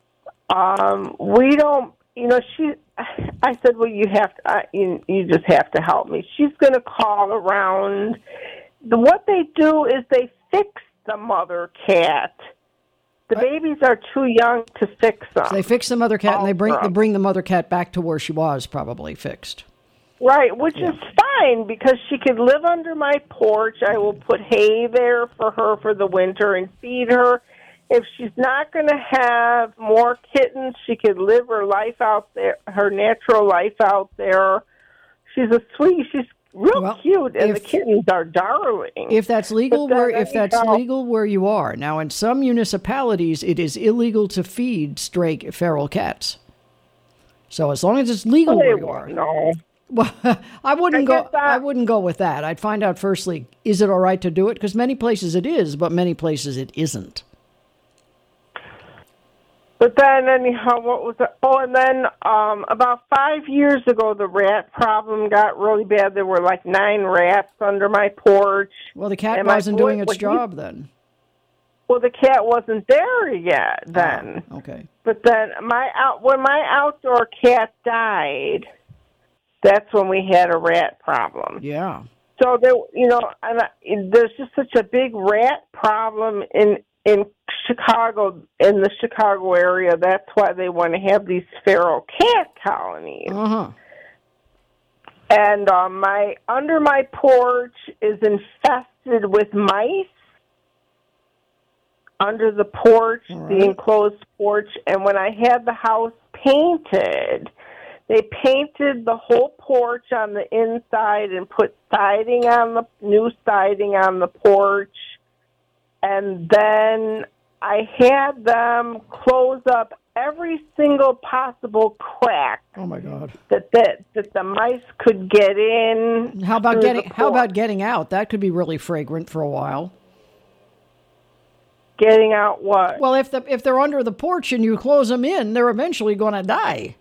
um, we don't, you know, she... I said, well, you have to, I, you, you just have to help me. She's going to call around. The, what they do is they fix the mother cat. The babies are too young to fix them. So they fix the mother cat, and they bring they bring the mother cat back to where she was probably fixed. Right, which yeah. is fine because she could live under my porch. I will put hay there for her for the winter and feed her. If she's not going to have more kittens, she could live her life out there, her natural life out there. She's a sweet, she's real well, cute, and if, the kittens are darling. If that's legal, where if that's know. legal where you are now, in some municipalities, it is illegal to feed stray feral cats. So as long as it's legal well, where you are, no. Well, I wouldn't I go. that, I wouldn't go with that. I'd find out firstly, is it all right to do it? Because many places it is, but many places it isn't. But then, anyhow, what was it? Oh, and then um, about five years ago, the rat problem got really bad. There were like nine rats under my porch. Well, the cat wasn't doing its job he, then. Well, the cat wasn't there yet then. Oh, okay. But then, my out when my outdoor cat died, that's when we had a rat problem. Yeah. So there, you know, and I, there's just such a big rat problem in. In Chicago, in the Chicago area, that's why they want to have these feral cat colonies. Uh-huh. And um, my under my porch is infested with mice. Under the porch, right. the enclosed porch, and when I had the house painted, they painted the whole porch on the inside and put siding on the new siding on the porch. And then I had them close up every single possible crack. Oh my God! That that, that the mice could get in. How about getting? How about getting out? That could be really fragrant for a while. Getting out what? Well, if the if they're under the porch and you close them in, they're eventually going to die.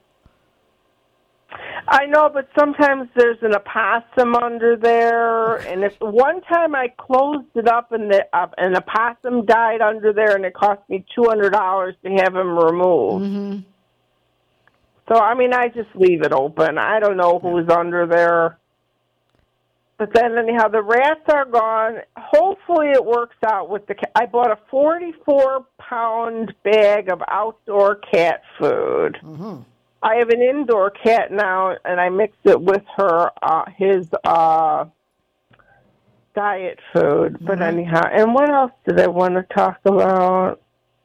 I know, but sometimes there's an opossum under there, and if one time I closed it up and the uh, an opossum died under there, and it cost me two hundred dollars to have him removed. Mm-hmm. So I mean, I just leave it open. I don't know who's under there, but then anyhow, the rats are gone. Hopefully, it works out with the. I bought a forty-four pound bag of outdoor cat food. Mm-hmm. I have an indoor cat now, and I mix it with her uh, his uh, diet food. But Mm-hmm. anyhow, and what else did I want to talk about?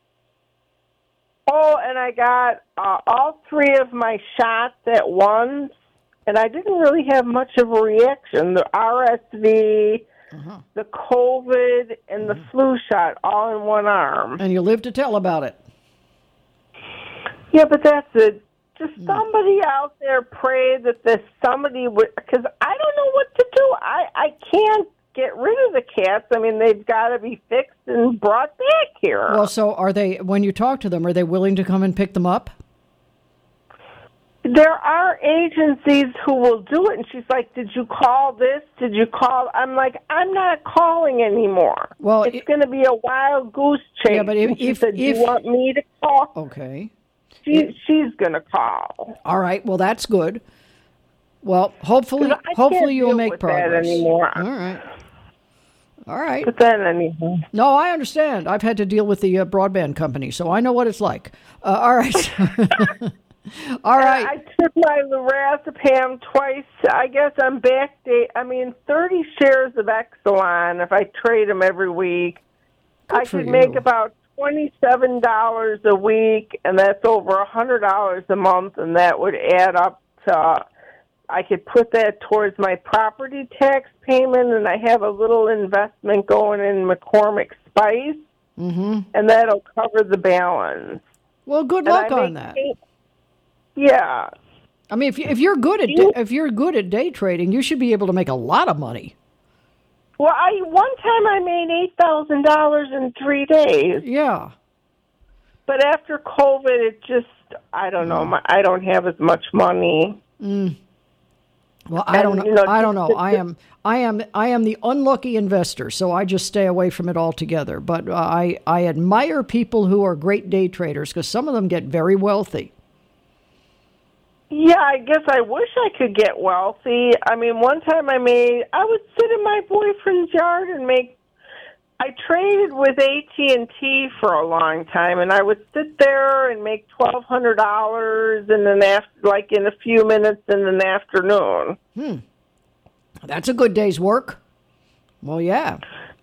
Oh, and I got uh, all three of my shots at once, and I didn't really have much of a reaction. The R S V, uh-huh. the COVID, and the mm-hmm. flu shot all in one arm. And you live to tell about it. Yeah, but that's a just somebody out there pray that there's somebody would, because I don't know what to do. I, I can't get rid of the cats. I mean, they've got to be fixed and brought back here. Well, so are they, when you talk to them, are they willing to come and pick them up? There are agencies who will do it, and she's like, did you call this? Did you call? I'm like, I'm not calling anymore. Well, it's going to be a wild goose chase. Yeah, but if, and she if, said, if you want me to call? Okay. She, she's going to call. All right, well, that's good. Well, hopefully, 'Cause I hopefully can't you'll deal make with progress. that anymore. All right. All right. But then anything. No, I understand. I've had to deal with the uh, broadband company, so I know what it's like. Uh, all right. All right. I took my lorazepam twice. I guess I'm back date. I mean, thirty shares of Exelon. If I trade them every week, Good I for could you. make about twenty-seven dollars a week, and that's over a hundred dollars a month, and that would add up to. I could put that towards my property tax payment, and I have a little investment going in McCormick Spice, Mm-hmm. and that'll cover the balance. Well, good And luck I on make that. eight- Yeah. I mean, if you, if you're good at You- da- if you're good at day trading, you should be able to make a lot of money. Well, I one time I made eight thousand dollars in three days. Yeah. But after COVID, it just I don't know. My, I don't have as much money. Mm. Well, I don't know. And, you know, I don't just- know. I am I am I am the unlucky investor, so I just stay away from it altogether. But uh, I I admire people who are great day traders because some of them get very wealthy. Yeah, I guess I wish I could get wealthy. I mean, one time I made, I would sit in my boyfriend's yard and make, I traded with A T and T for a long time, and I would sit there and make twelve hundred dollars in an after, like in a few minutes in an afternoon. Hmm. That's a good day's work. Well, yeah.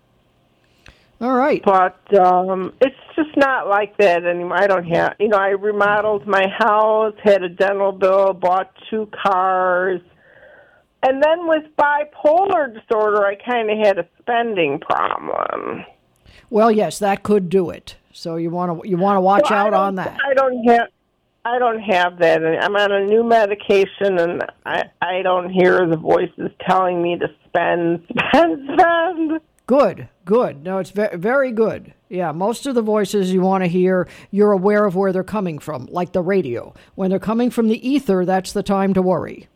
All right. But um, it's just not like that anymore. I don't have, you know, I remodeled my house, had a dental bill, bought two cars. And then with bipolar disorder, I kind of had a spending problem. Well, yes, that could do it. So you want to you want to watch So I out don't- on that. I don't have, I don't have that. I'm on a new medication, and I, I don't hear the voices telling me to spend, spend, spend. Good, good. No, it's very, very good. Yeah, most of the voices you want to hear, you're aware of where they're coming from, like the radio. When they're coming from the ether, that's the time to worry.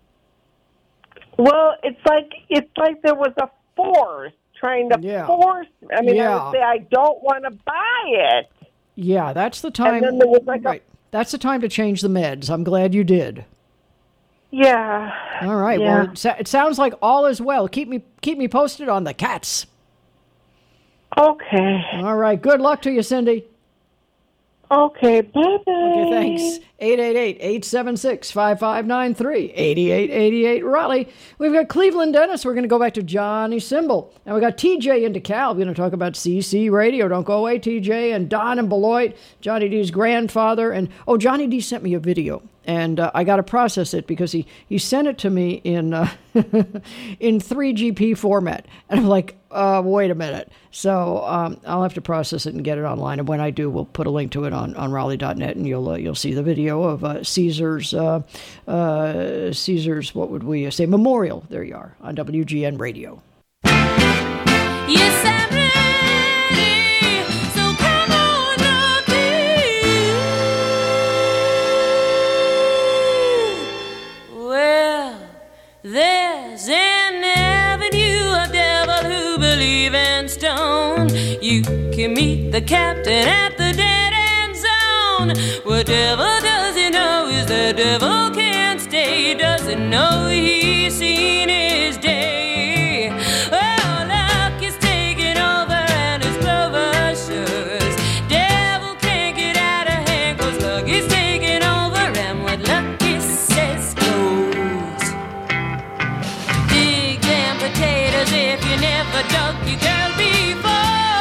Well, it's like it's like there was a force trying to Yeah. force. I mean, I Yeah. would say I don't want to buy it. Yeah, that's the time. And then there was like right. That's the time to change the meds. I'm glad you did. a yeah. All right. Yeah. Well, it, sa- it sounds like all is well. Keep me keep me posted on the cats. Okay. All right. Good luck to you, Cindy. Okay. Bye bye. Okay, thanks. eight eight eight, eight seven six, five five nine three, eight eight eight eight Raleigh. We've got Cleveland Dennis. We're going to go back to Johnny Symbol. And we got T J in DeKalb. We're going to talk about C C Radio. Don't go away, T J. And Don in Beloit, Johnny D's grandfather. And, oh, Johnny D sent me a video. And uh, I got to process it because he, he sent it to me in uh, in three G P format. And I'm like, uh, wait a minute. So um, I'll have to process it and get it online. And when I do, we'll put a link to it on, on Raleigh dot net, and you'll uh, you'll see the video of uh, Caesar's uh, uh, Caesar's what would we say memorial. There you are on W G N Radio. Yes, I'm ready, so come on up here. Well, there's an avenue of devil who believe in stone. You can meet the captain at the dead end zone. What devil doesn't know is the devil can't stay. Doesn't know he's seen his day. Oh, luck is taking over and his clover shows. Devil can't get out of hand 'cause luck is taking over and what lucky says goes. Dig them potatoes if you never dug your girl before.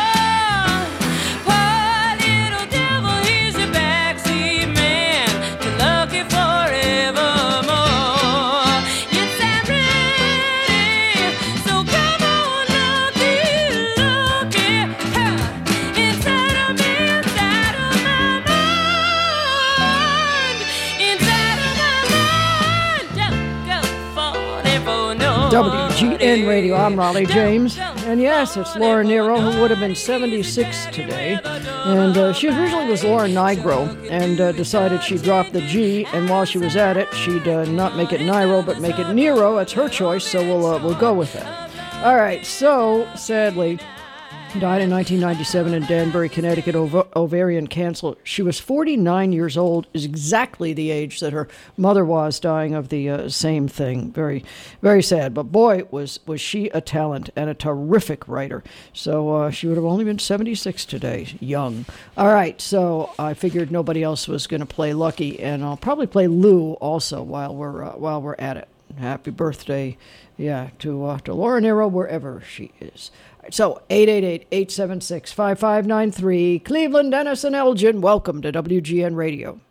Poor little devil, he's a backseat man to lucky forevermore. Yes, I'm ready, so come on, lucky, lucky, huh. Inside of me, inside of my mind, inside of G N Radio. I'm Raleigh James. And yes, it's Laura Nyro, who would have been seventy-six today. And uh, she originally was Laura Nigro and uh, decided she'd drop the G. And while she was at it, she'd uh, not make it Nyro, but make it Nero. It's her choice, so we'll, uh, we'll go with that. All right, so sadly, died in nineteen ninety-seven in Danbury, Connecticut, ov- ovarian cancer. She was forty-nine years old, is exactly the age that her mother was, dying of the uh, same thing. Very, very sad. But boy, was was she a talent and a terrific writer. So uh, she would have only been seventy-six today, young. All right, so I figured nobody else was going to play Lucky, and I'll probably play Lou also while we're uh, while we're at it. Happy birthday, yeah, to uh, to Laura Nyro, wherever she is. So, eight eight eight, eight seven six, five five nine three. Cleveland, Dennis, and Elgin, welcome to W G N Radio.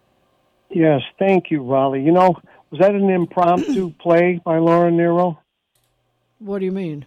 Yes, thank you, Raleigh. You know, was that an impromptu play by Laura Nyro? What do you mean?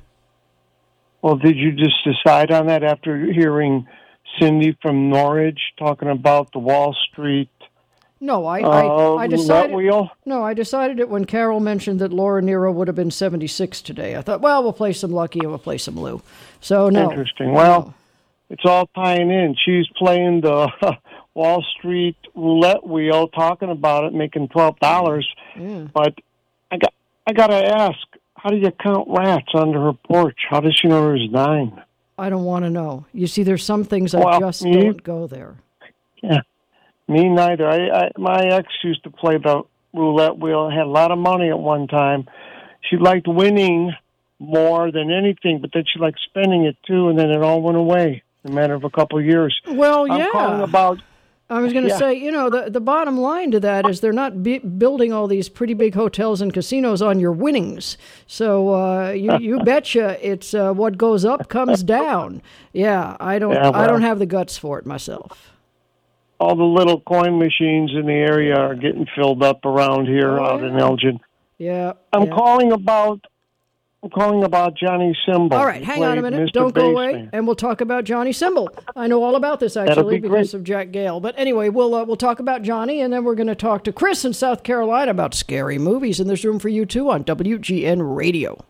Well, did you just decide on that after hearing Cindy from Norwich talking about the Wall Street? No, I, uh, I, I decided. Wheel? No, I decided it when Carol mentioned that Laura Nyro would have been seventy-six today. I thought, well, we'll play some Lucky and we'll play some Lou. So no. Interesting. Well, it's all tying in. She's playing the Wall Street roulette wheel, talking about it, making twelve dollars. Yeah. But I got, I got to ask, how do you count rats under her porch? How does she know there's nine? I don't want to know. You see, there's some things well, I just me, don't go there. Yeah. Me neither. I, I my ex used to play the roulette wheel. Had a lot of money at one time. She liked winning more than anything, but then she liked spending it too, and then it all went away in a matter of a couple of years. Well, I'm yeah. calling about. I was going to yeah. say, you know, the the bottom line to that is they're not b- building all these pretty big hotels and casinos on your winnings. So uh, you you betcha it's uh, what goes up comes down. Yeah, I don't Yeah, well. I don't have the guts for it myself. All the little coin machines in the area are getting filled up around here Oh, out yeah. in Elgin. Yeah. I'm yeah. calling about. I'm calling about Johnny Symbol. All right, He hang on a played minute. Mister Don't go away, Baseman. and we'll talk about Johnny Symbol. I know all about this That'll actually be because great. of Jack Gale. But anyway, we'll uh, we'll talk about Johnny, and then we're going to talk to Chris in South Carolina about scary movies. And there's room for you too on W G N Radio.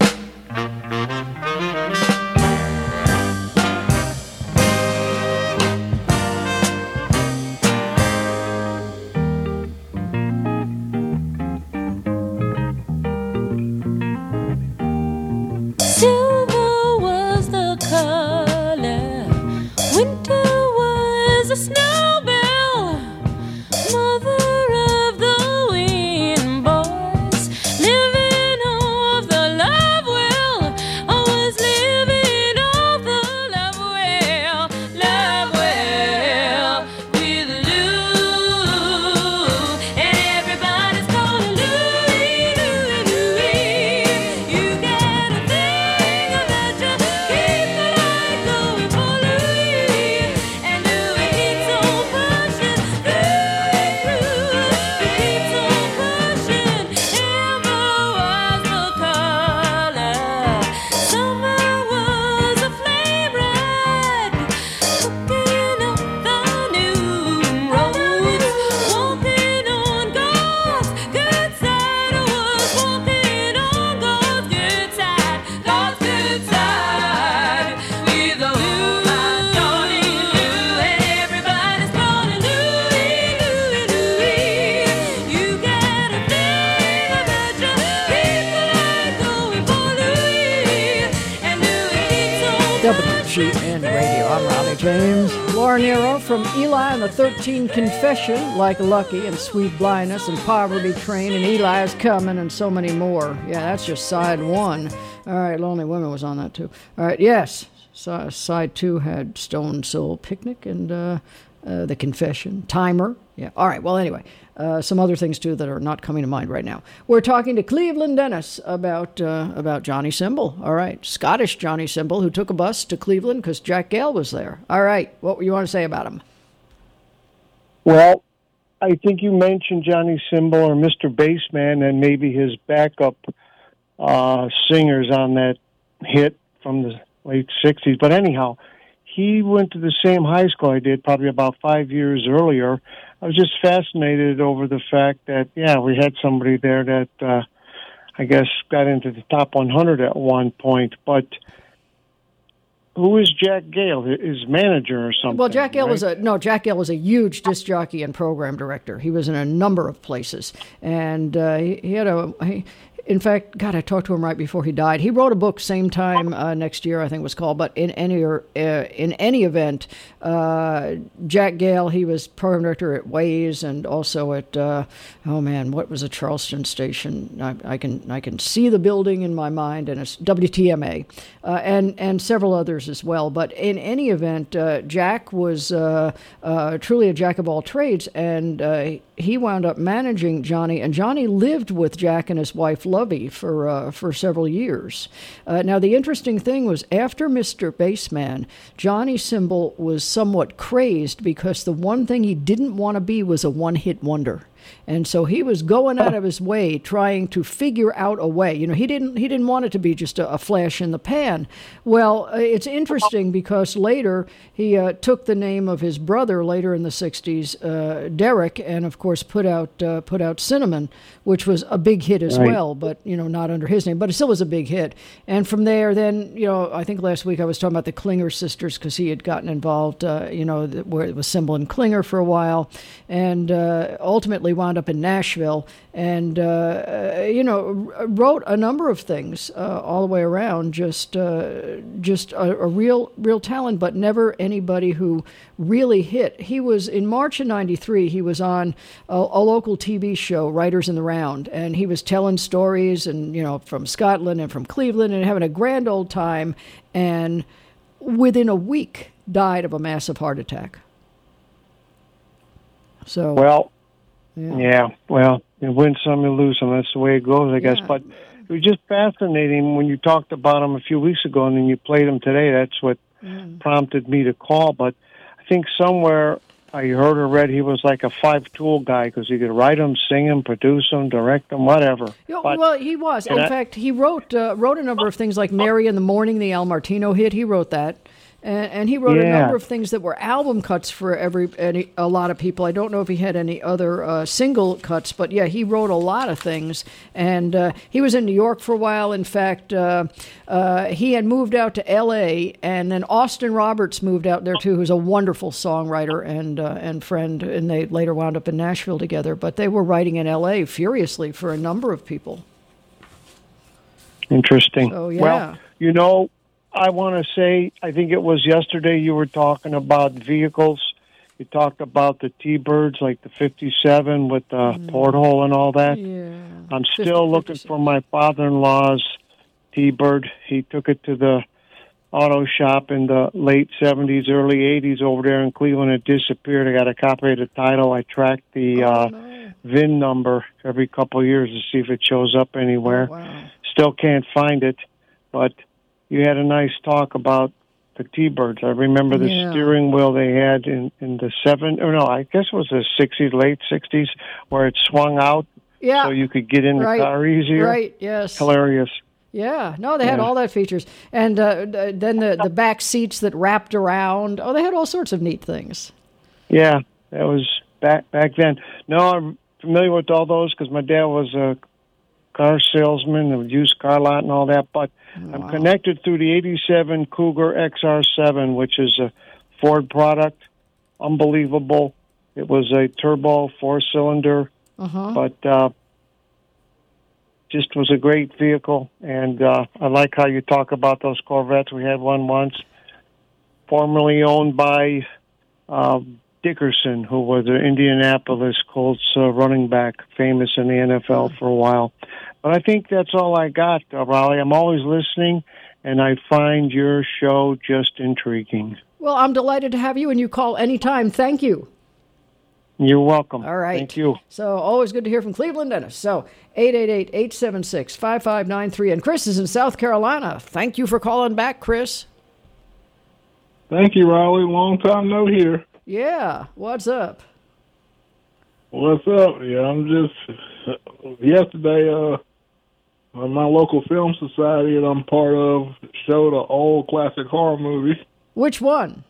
Silver was the color, winter was a snowbell, mother of the wind boys, living off the love well. I was living off the love well, love well with Lou, and everybody's calling Louie, Louie, Louie. You got a thing about you, keep the light going for Louie, and Louie keeps on pushing, Louie, Louie, he keeps on pushing. Amber was the color, summer was a flame red, cooking up the new roads, walking on God's good side. I was walking on God's good side, God's good side with the Lou, my darling Lou, and everybody's calling Louie, Louie, Louie. You got a thing about you, keep the light going for Louie, and Louie keeps on W G N Radio. I'm Raleigh James. Laura Nyro from Eli and the thirteen Confession, like Lucky and Sweet Blindness and Poverty Train and Eli's Coming and so many more. Yeah, that's just side one. All right, Lonely Women was on that too. All right, yes. So, side two had Stone Soul Picnic and uh, uh, The Confession. Timer. Yeah. All right, well, anyway. Uh, some other things, too, that are not coming to mind right now. We're talking to Cleveland Dennis about uh, about Johnny Symbol. All right. Scottish Johnny Symbol, who took a bus to Cleveland because Jack Gale was there. All right. What you want to say about him? Well, I think you mentioned Johnny Symbol or Mister Bassman and maybe his backup uh, singers on that hit from the late sixties. But anyhow, he went to the same high school I did, probably about five years earlier. I was just fascinated over the fact that, yeah, we had somebody there that uh, I guess, got into the top one hundred at one point. But who is Jack Gale? His manager or something? Well, Jack Gale right? was a no. Jack Gale was a huge disc jockey and program director. He was in a number of places, and uh, he, he had a. He, in fact, God, I talked to him right before he died. He wrote a book same time uh, next year, I think it was called. But in any uh, in any event, uh, Jack Gale, he was program director at Waze and also at uh, oh man, what was a Charleston station? I, I can I can see the building in my mind, and it's W T M A, uh, and and several others as well. But in any event, uh, Jack was uh, uh, truly a jack of all trades, and uh, he wound up managing Johnny, and Johnny lived with Jack and his wife Lovey for uh, for several years. Uh, now, the interesting thing was after Mister Bassman, Johnny Symbol was somewhat crazed because the one thing he didn't want to be was a one-hit wonder. And so he was going out of his way trying to figure out a way. You know, he didn't he didn't want it to be just a, a flash in the pan. Well, uh, it's interesting because later he uh, took the name of his brother later in the sixties, uh, Derek, and of course put out uh, put out Cinnamon, which was a big hit as Right. well, but you know, not under his name, but it still was a big hit. And from there, then you know, I think last week I was talking about the Klinger sisters because he had gotten involved, uh, you know, th- where it was Symbol and Klinger for a while, and uh, ultimately wound up in Nashville, and uh, you know, r- wrote a number of things uh, all the way around. Just, uh, just a, a real, real talent, but never anybody who really hit. He was in March of ninety-three. He was on a, a local T V show, Writers in the Round, and he was telling stories, and you know, from Scotland and from Cleveland, and having a grand old time. And within a week, died of a massive heart attack. So Well, yeah. yeah, well, you win some, you lose some. That's the way it goes, I guess. Yeah. But it was just fascinating when you talked about him a few weeks ago and then you played him today. That's what Mm. prompted me to call. But I think somewhere I heard or read he was like a five-tool guy because he could write them, sing them, produce them, direct them, whatever. Yeah, But- well, he was. In and I- fact, he wrote uh, wrote a number of things like "Mary in the Morning," the Al Martino hit. He wrote that, and, and he wrote a Yeah. number of things that were album cuts for every any, a lot of people. I don't know if he had any other uh, single cuts, but yeah, he wrote a lot of things. And uh, he was in New York for a while. In fact, uh, uh, he had moved out to L A, and then Austin Roberts moved out there too, who's a wonderful songwriter and uh, and friend. And they later wound up in Nashville together. But they were writing in L A furiously for a number of people. Interesting. So, yeah. Well, you know, I want to say, I think it was yesterday you were talking about vehicles. You talked about the T-Birds, like the fifty-seven with the porthole and all that. Yeah. I'm still looking for my father-in-law's T-Bird. He took it to the auto shop in the late seventies, early eighties over there in Cleveland. It disappeared. I got a copy of the title. I tracked the uh, V I N number every couple of years to see if it shows up anywhere. Still can't find it, but you had a nice talk about the T-Birds. I remember the Yeah. steering wheel they had in, in the seven, or no, I guess it was the sixties, late sixties, where it swung out Yeah. so you could get in the Right. car easier. Right, yes. Hilarious. Yeah, no, they had Yeah. all that features. And uh, d- then the, the back seats that wrapped around. Oh, they had all sorts of neat things. Yeah, that was back back then. No, I'm familiar with all those because my dad was a car salesman, a used car lot and all that, but I'm connected through the eighty-seven Cougar X R seven, which is a Ford product. Unbelievable. It was a turbo four-cylinder, Uh-huh. but uh, just was a great vehicle. And uh, I like how you talk about those Corvettes. We had one once, formerly owned by uh, Dickerson, who was an Indianapolis Colts uh, running back, famous in the N F L for a while. But I think that's all I got, uh, Raleigh. I'm always listening, and I find your show just intriguing. Well, I'm delighted to have you, and you call anytime. Thank you. You're welcome. All right. Thank you. So always good to hear from Cleveland Dennis. So eight eight eight, eight seven six, five five nine three. And Chris is in South Carolina. Thank you for calling back, Chris. Thank you, Raleigh. Long time no hear. Yeah. What's up? What's up? Yeah, I'm just yesterday. Uh, my local film society that I'm part of showed an old classic horror movie, Which one?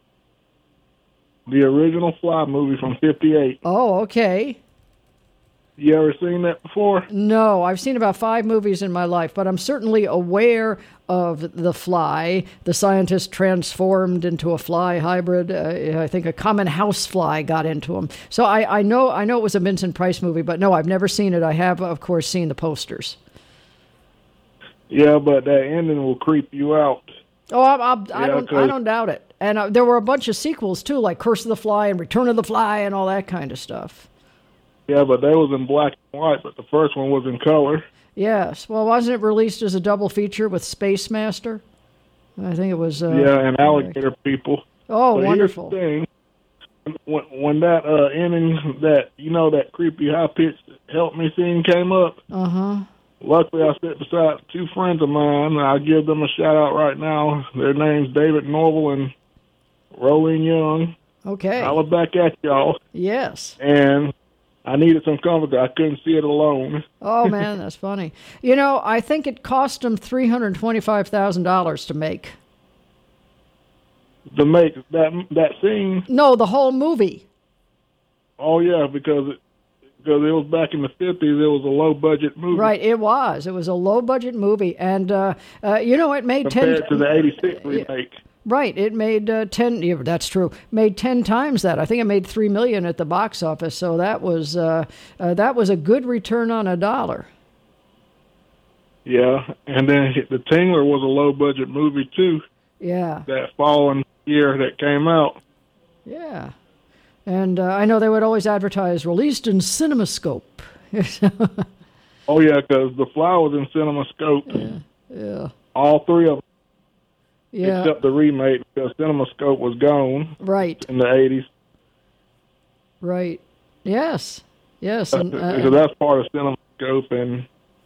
the original Fly movie from fifty-eight. Oh, okay. You ever seen that before? No, I've seen about five movies in my life, but I'm certainly aware of The Fly. The scientist transformed into a fly hybrid. Uh, I think a common house fly got into him. So I, I know I know it was a Vincent Price movie, but no, I've never seen it. I have, of course, seen the posters. Yeah, but that ending will creep you out. Oh, I, I, I Yeah, don't I 'cause- don't doubt it. And uh, there were a bunch of sequels too, like Curse of the Fly and Return of the Fly and all that kind of stuff. Yeah, but they was in black and white, but the first one was in color. Yes. Well, wasn't it released as a double feature with Space Master? I think it was. Uh, yeah, and alligator people. Oh, But wonderful. Here's the thing. When, when that uh, ending, that, you know, that creepy high-pitched help me scene came up, Uh huh. luckily I sit beside two friends of mine, and I'll give them a shout-out right now. Their names David Norval and Rolling Young. Okay. I look back at y'all, Yes. and I needed some comfort. I couldn't see it alone. Oh man, that's funny. You know, I think it cost them three hundred twenty-five thousand dollars to make. To make that that scene, No, the whole movie. oh yeah, because it, because it was back in the fifties, it was a low-budget movie. Right, it was. It was a low-budget movie, and uh, uh, you know, it made Compared ten. to the eighty-six remake. Right, it made uh, ten. Yeah, that's true. Made ten times that. I think it made three million at the box office. So that was uh, uh, that was a good return on a dollar. Yeah, and then The Tingler was a low-budget movie, too, Yeah, that following year that came out. yeah. And uh, I know they would always advertise released in CinemaScope. Oh, yeah, because The Fly was in CinemaScope. Yeah, All three of them, yeah. except the remake, because CinemaScope was gone Right, in the eighties. right. Yes, yes. And, Because uh, that's part of CinemaScope, and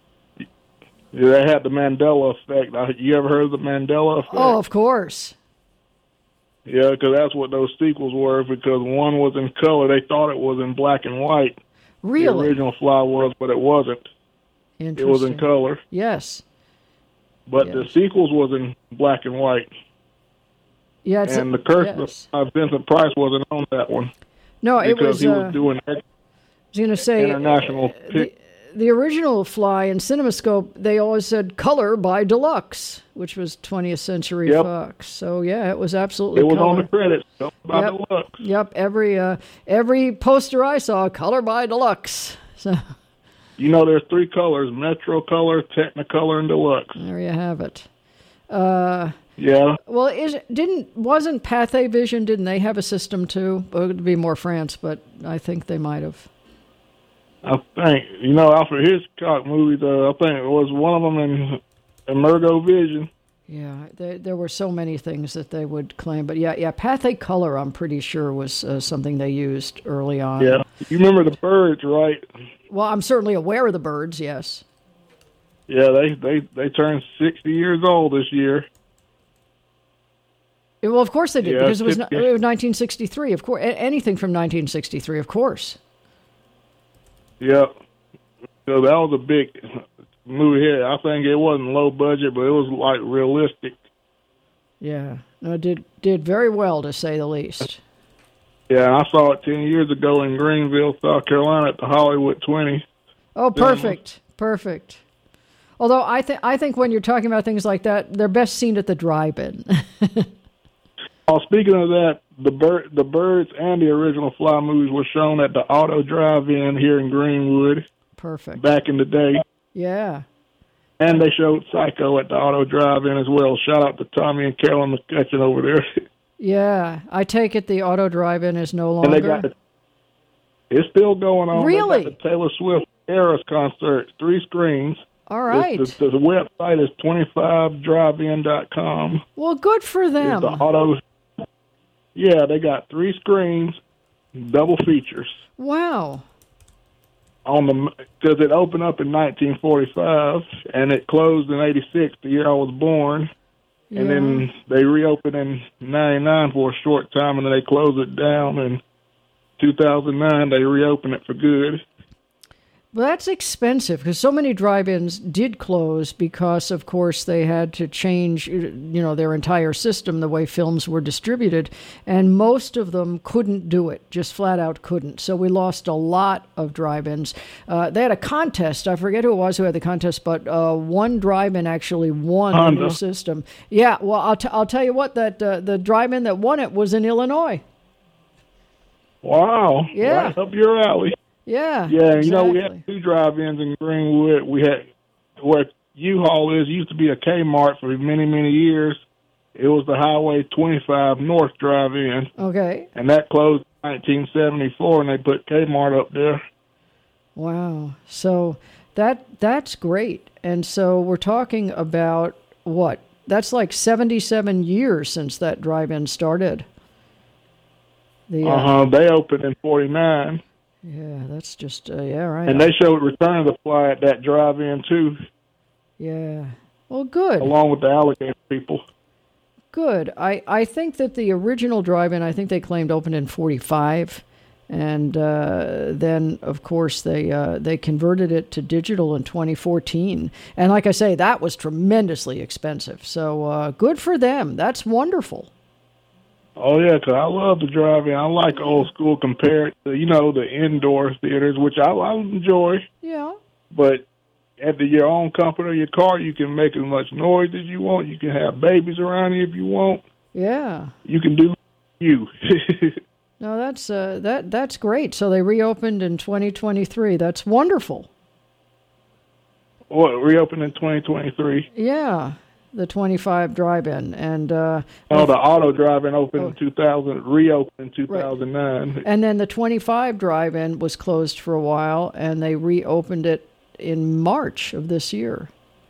yeah, they had the Mandela effect. Uh, You ever heard of the Mandela effect? oh, of course. Yeah, because that's what those sequels were, because one was in color. They thought it was in black and white. The Really original Fly was, but it wasn't. It was in interesting. color. Yes. But the sequels was in black and white. Yeah. It's, And the Curse yes. of Vincent Price wasn't on that one. No, it because was. he uh, was doing I was going to say international uh, pic- the original Fly in CinemaScope, they always said color by Deluxe, which was twentieth Century Yep. Fox. So yeah, it was absolutely. It was color. on the credits. Color by Yep. Deluxe. Yep, every uh, every poster I saw, color by Deluxe. So You know, there's three colors: Metro Color, Technicolor, and Deluxe. there you have it. Uh, Yeah. well, is didn't wasn't Pathé Vision? Didn't they have a system too? Well, it would be more France, but I think they might have. I think, you know, Alfred Hitchcock movies, uh, I think it was one of them in Emergo Vision. Yeah, there, there were so many things that they would claim, but yeah, yeah, Pathé Color, I'm pretty sure was uh, something they used early on. Yeah. You remember the Birds, right? Well, I'm certainly aware of the Birds. Yes. Yeah, they, they, they turned sixty years old this year. Yeah, well, of course they did, Yeah, because it was, fifty. it was nineteen sixty-three. Of course, anything from nineteen sixty-three, of course. Yeah. So that was a big movie here. I think it wasn't low budget, but it was like realistic. Yeah, no, it did did very well, to say the least. Yeah, I saw it ten years ago in Greenville, South Carolina at the Hollywood twenty. Oh, perfect, perfect. Although I think I think when you're talking about things like that, they're best seen at the drive-in. Oh, speaking of that, the bird, the Birds and the original Fly movies were shown at the Auto Drive-In here in Greenwood. Perfect. Back in the day. Yeah. And they showed Psycho at the Auto Drive-In as well. Shout out to Tommy and Carolyn McCutcheon over there. Yeah, I take it the Auto Drive-In is no And longer. they got the, it's still going on. Really? They got the Taylor Swift Eras concert, three screens. All right. The, the, the website is twenty-five drive in dot com. Well, good for them. The auto. Yeah, they got three screens, double features Wow. on the because it opened up in nineteen forty-five and it closed in eighty-six, the year I was born. Yeah. And then they reopened in ninety-nine for a short time, and then they closed it down in two thousand nine. They reopened it for good. Well, that's expensive because so many drive-ins did close because, of course, they had to change, you know, their entire system, the way films were distributed, and most of them couldn't do it, just flat out couldn't. So we lost a lot of drive-ins. Uh, they had a contest. I forget who it was who had the contest, but uh, one drive-in actually won Honda. the new system. Yeah, well, I'll, t- I'll tell you what, that uh, the drive-in that won it was in Illinois. Wow. Yeah. Right up your alley. Yeah. Yeah, exactly. you know, we had two drive-ins in Greenwood. We had where U-Haul is, used to be a Kmart for many, many years. It was the Highway twenty-five North Drive-In. Okay. And that closed in nineteen seventy-four, and they put Kmart up there. Wow. So that that's great. And so we're talking about what? That's like seventy-seven years since that drive-in started. The, uh, Uh-huh. They opened in forty-nine. Yeah, that's just, uh, yeah, right. And they showed Return of the Fly at that drive-in, too. Yeah. Well, good. Along with the alligator people. Good. I, I think that the original drive-in, I think they claimed opened in forty-five. And uh, then, of course, they uh, they converted it to digital in twenty fourteen. And like I say, that was tremendously expensive. So uh, good for them. That's wonderful. Oh, yeah, 'cause I love the drive-in. I like old school compared to, you know, the indoor theaters, which I, I enjoy. Yeah. But at the, your own comfort of your car, you can make as much noise as you want. You can have babies around you if you want. Yeah. You can do you. No, that's uh, that that's great. So they reopened in twenty twenty-three. That's wonderful. What, reopened in twenty twenty-three? Yeah, the twenty-five drive-in. And uh, Oh, the auto drive-in opened Oh. in two thousand, reopened in two thousand nine. and then the twenty-five drive-in was closed for a while, and they reopened it in March of this year.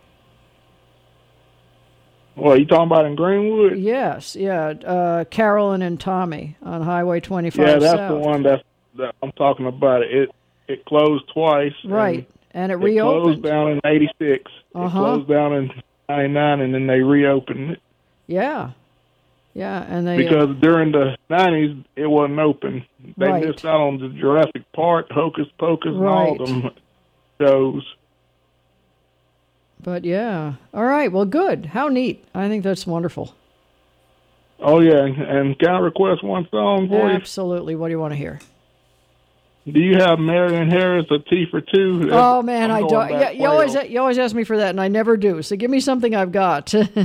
What, you talking about in Greenwood? Yes, yeah. Uh, Carolyn and Tommy on Highway twenty-five Yeah, that's South. the one that's, that I'm talking about. It it closed twice. Right, and it It reopened. closed down in eighty-six. Uh-huh. It closed down in ninety-nine, and then they reopened it. Yeah, yeah, and they Because during the nineties, it wasn't open. They Right. missed out on the Jurassic Park, Hocus Pocus, and all Right. of them shows. But yeah, all right. Well, good. How neat. I think that's wonderful. Oh, yeah, and, and can I request one song for you? Absolutely. What do you want to hear? Do you have Marion Harris, A T for Two? Oh man, I'm I going don't. Yeah, back you always way you always ask me for that, and I never do. So give me something I've got. Uh,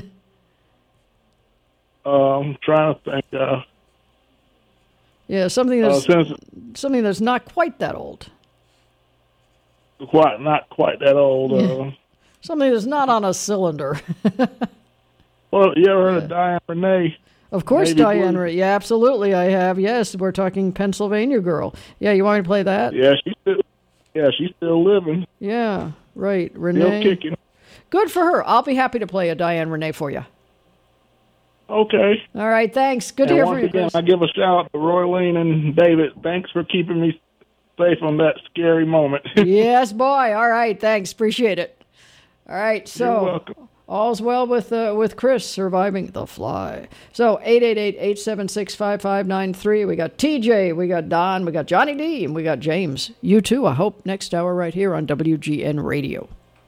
I'm trying to think. Uh, yeah, something uh, that's since something that's not quite that old. quite not quite that old. Yeah. Uh, Something that's not on a cylinder. well, you ever heard of Diane Renee? Of course, Navy Diane. Blue? Re- Yeah, absolutely. I have. Yes, we're talking Pennsylvania Girl. Yeah, you want me to play that? Yeah, she's still. Yeah, she's still living. Yeah, right. Still Renee. kicking. Good for her. I'll be happy to play a Diane Renee for you. Okay. All right, thanks. Good to and hear once from you, again, Chris. I give a shout out to Roylene and David. Thanks for keeping me safe on that scary moment. Yes, boy. All right, thanks. Appreciate it. All right, so You're welcome. all's well with uh, with Chris surviving the fly. So eight eight eight, eight seven six, five five nine three. We got T J, we got Don, we got Johnny D, and we got James. You too, I hope, next hour right here on W G N Radio.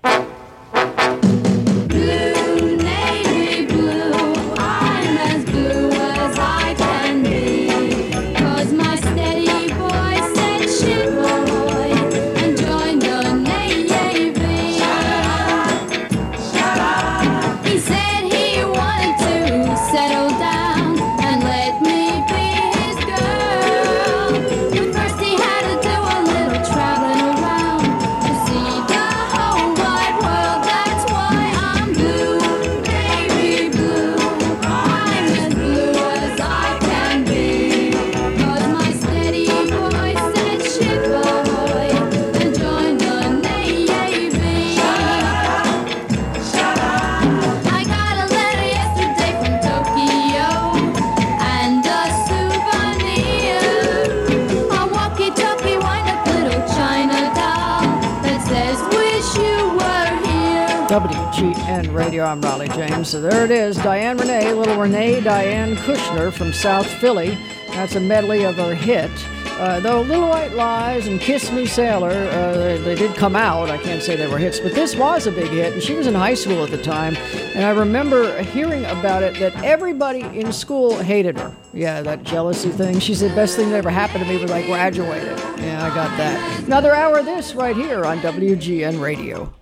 Blue, navy blue, I'm as blue as I can be. 'Cause my steady boy said ship ahoy and joined the Navy. Shut up. He said he wanted to settle down and let me be his girl. But first he had to do a little traveling around to see the whole wide world. That's why I'm blue, navy blue. I'm as blue as I can be. 'Cause my steady boy said ship ahoy and joined the Navy. Shut up. I got a letter yesterday from Tokyo and a souvenir. A walkie-talkie wind up little China doll that says wish you were here. W G N Radio, I'm Raleigh James. So there it is, Diane Renee, little Renee Diane Kushner from South Philly. That's a medley of her hit. Uh, though Little White Lies and Kiss Me Sailor, uh, they, they did come out. I can't say they were hits, but this was a big hit, and she was in high school at the time. And I remember hearing about it that everybody in school hated her. Yeah, that jealousy thing. She said, best thing that ever happened to me was I graduated. Yeah, I got that. Another hour of this right here on W G N Radio.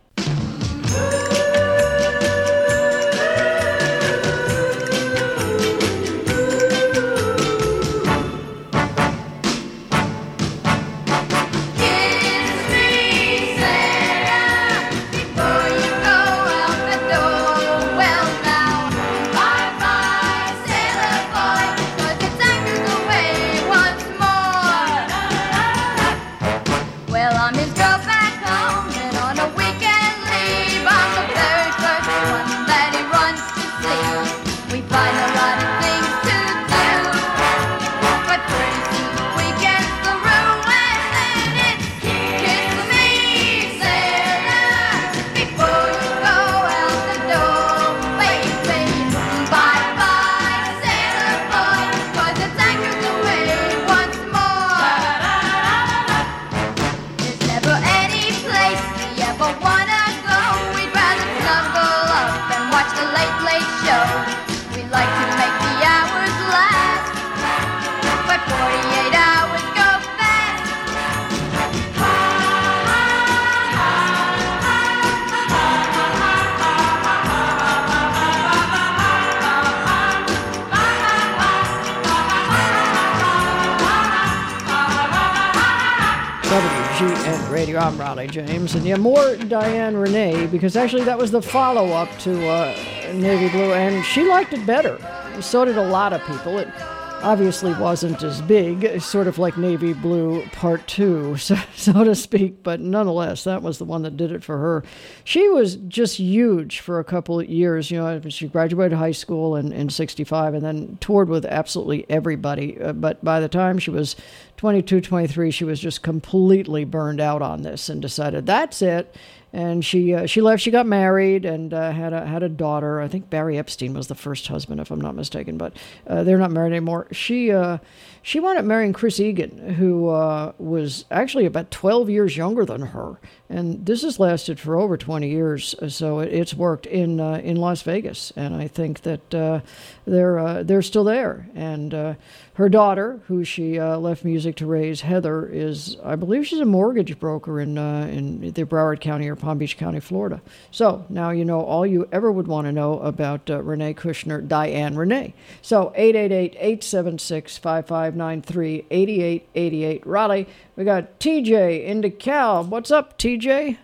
Radio. I'm Raleigh James, and yeah, more Diane Renee, because actually that was the follow-up to uh, Navy Blue, and she liked it better. So did a lot of people. It obviously wasn't as big, sort of like Navy Blue Part two, so, so to speak, but nonetheless, that was the one that did it for her. She was just huge for a couple of years. You know, she graduated high school in, in sixty-five and then toured with absolutely everybody, uh, but by the time she was twenty-two, twenty-three, she was just completely burned out on this and decided that's it. And she uh, she left. She got married and uh, had a had a daughter. I think Barry Epstein was the first husband, if I'm not mistaken. But uh, they're not married anymore. She uh, she wound up marrying Chris Egan, who uh, was actually about twelve years younger than her. And this has lasted for over twenty years. So it, it's worked in uh, in Las Vegas, and I think that uh, they're uh, they're still there. And uh, her daughter, who she uh, left music to raise, Heather, is, I believe she's a mortgage broker in uh, in either Broward County or Palm Beach County, Florida. So now you know all you ever would want to know about uh, Renee Kushner, Diane Renee. So eight eight eight, eight seven six, five five nine three, eight eight eight eight. Raleigh, we got T J in DeKalb. What's up, T J?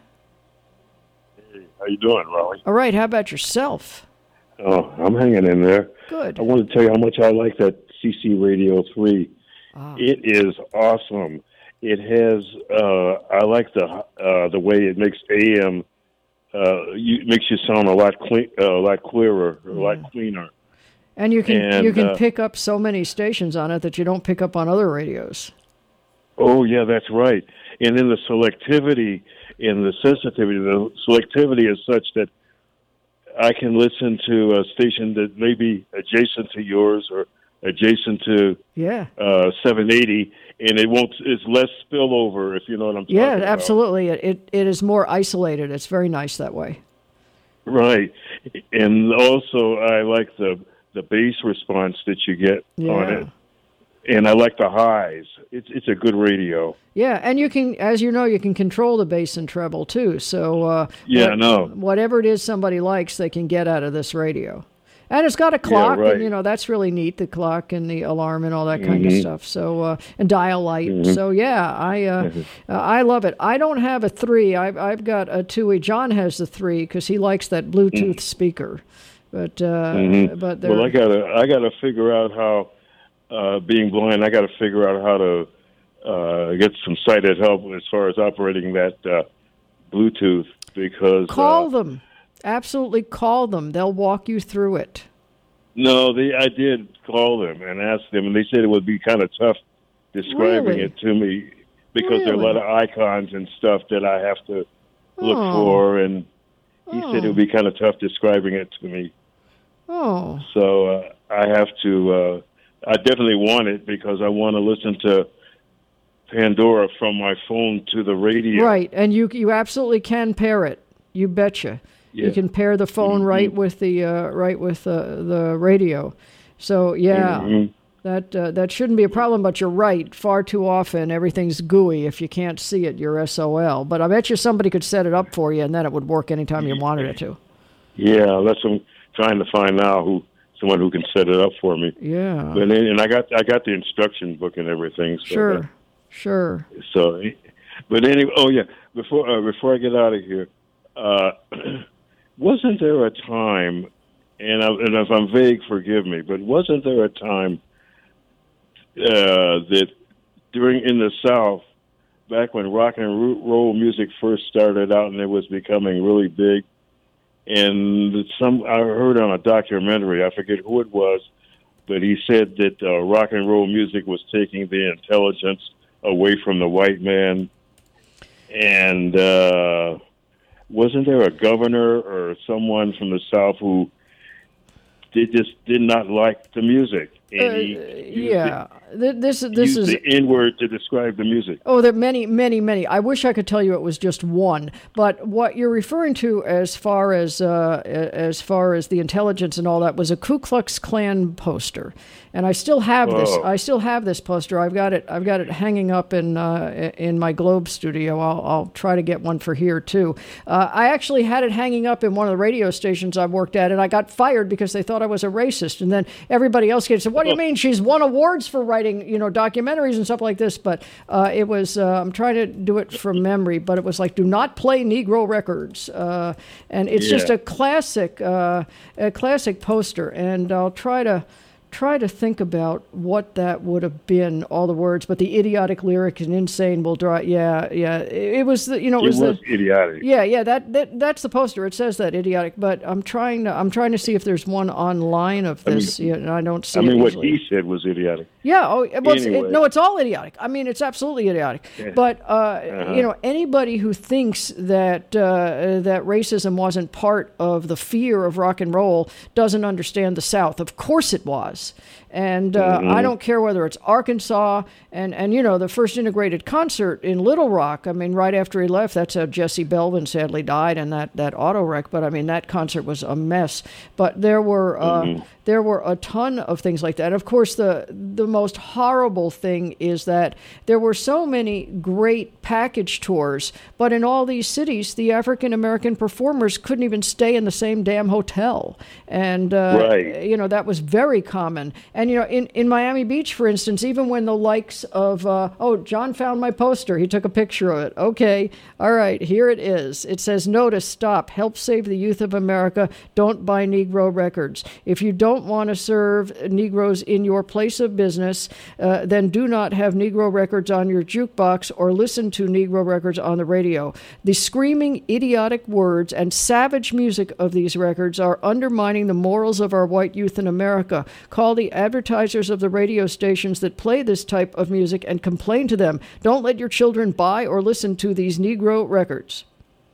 Hey, how you doing, Raleigh? All right, how about yourself? Oh, I'm hanging in there. Good. I want to tell you how much I like that C C Radio three. Ah. It is awesome. It has, uh, I like the uh, the way it makes A M, uh, you, makes you sound a lot clean, uh, a lot clearer, a lot Yeah. cleaner. And you can And, you can uh, pick up so many stations on it that you don't pick up on other radios. Oh, yeah, that's right. And then the selectivity and the sensitivity, the selectivity is such that I can listen to a station that may be adjacent to yours or adjacent to Yeah. uh, seven eighty, and it won't. It's less spillover, if you know what I'm talking Yeah, about. absolutely. It, it it is more isolated. It's very nice that way. Right, and also I like the the bass response that you get Yeah. on it, and I like the highs. It's it's a good radio. Yeah, and you can, as you know, you can control the bass and treble too. So uh, Yeah, what- I know. whatever it is somebody likes, they can get out of this radio. And it's got a clock, right. and you know that's really neat. The clock and the alarm and all that kind Mhm. of stuff. So uh, and dial light. Mhm. So yeah, I uh, Mhm. uh, I love it. I don't have a three. I've I've got a two. John has the three because he likes that Bluetooth speaker. But uh, Mhm. but they're, well, I gotta I gotta figure out how. Uh, being blind, I got to figure out how to uh, get some sighted help as far as operating that uh, Bluetooth because call uh, them. Absolutely call them. They'll walk you through it. no, they I did call them and ask them, and they said it would be kind of tough describing Really? it to me because there are a lot of icons and stuff that I have to look Oh. for, and he Oh. said it would be kind of tough describing it to me. Oh. So uh, I have to. Uh, I definitely want it because I want to listen to Pandora from my phone to the radio. Right, and you you absolutely can pair it. You betcha. Yeah. You can pair the phone Mm-hmm. right with the uh, right with uh, the radio. So yeah, Mhm. that uh, that shouldn't be a problem. But you're right. Far too often, everything's gooey. If you can't see it, you're S O L. But I bet you somebody could set it up for you, and then it would work anytime you wanted it to. Yeah, that's what I'm trying to find now. Who someone who can set it up for me. Yeah. But then, and I got I got the instruction book and everything. So Sure, that- sure. So, but anyway, oh yeah. Before uh, before I get out of here, uh, wasn't there a time, and, I, and if I'm vague, forgive me, but wasn't there a time uh, that during in the South, back when rock and roll music first started out and it was becoming really big, and some I heard on a documentary, I forget who it was, but he said that uh, rock and roll music was taking the intelligence away from the white man. And uh, wasn't there a governor or someone from the South who did just did not like the music? And Uh, he used yeah, Th- this the, this used is. the N word to describe the music. Oh, there are many, many, many. I wish I could tell you it was just one. But what you're referring to, as far as uh, as far as the intelligence and all that, was a Ku Klux Klan poster, and I still have this. Oh. I still have this poster. I've got it. I've got it hanging up in uh, in my Globe studio. I'll, I'll try to get one for here too. Uh, I actually had it hanging up in one of the radio stations I worked at, and I got fired because they thought I was a racist. And then everybody else came and said, "What do you mean? She's won awards for writing, you know, documentaries and stuff like this." But uh, it was. Uh, I'm trying to do it from memory, but it was like, "Do not play Negro records," uh, and it's just Yeah. a classic, uh, a classic poster. And I'll try to. Try to think about what that would have been, all the words, but the idiotic lyric and insane will draw. Yeah, yeah. It, it was the, you know, it It was, was the, idiotic. yeah, yeah. That, that that's the poster. It says that idiotic, but I'm trying to I'm trying to see if there's one online of I mean- this. yeah, and I don't see. I mean, it what easily. he said was idiotic. Yeah. Oh, well, it's, Anyway. it, no, it's all idiotic. I mean, it's absolutely idiotic. Yeah. But uh, Uh-huh. you know, anybody who thinks that uh, that racism wasn't part of the fear of rock and roll doesn't understand the South. Of course, it was. And uh, Mhm. I don't care whether it's Arkansas and, and, you know, the first integrated concert in Little Rock. I mean, right after he left, that's how Jesse Belvin sadly died in that, that auto wreck. But, I mean, that concert was a mess. But there were uh, Mhm. there were a ton of things like that. And, of course, the, the most horrible thing is that there were so many great package tours. But in all these cities, the African-American performers couldn't even stay in the same damn hotel. And, uh, Right. you know, that was very common. And, you know, in, in Miami Beach, for instance, even when the likes of, uh, oh, John found my poster. He took a picture of it. Okay. All right. Here it is. It says, notice, stop, help save the youth of America. Don't buy Negro records. If you don't want to serve Negroes in your place of business, uh, then do not have Negro records on your jukebox or listen to Negro records on the radio. The screaming, idiotic words and savage music of these records are undermining the morals of our white youth in America. Call the advertisers of the radio stations that play this type of music and complain to them. Don't let your children buy or listen to these Negro records.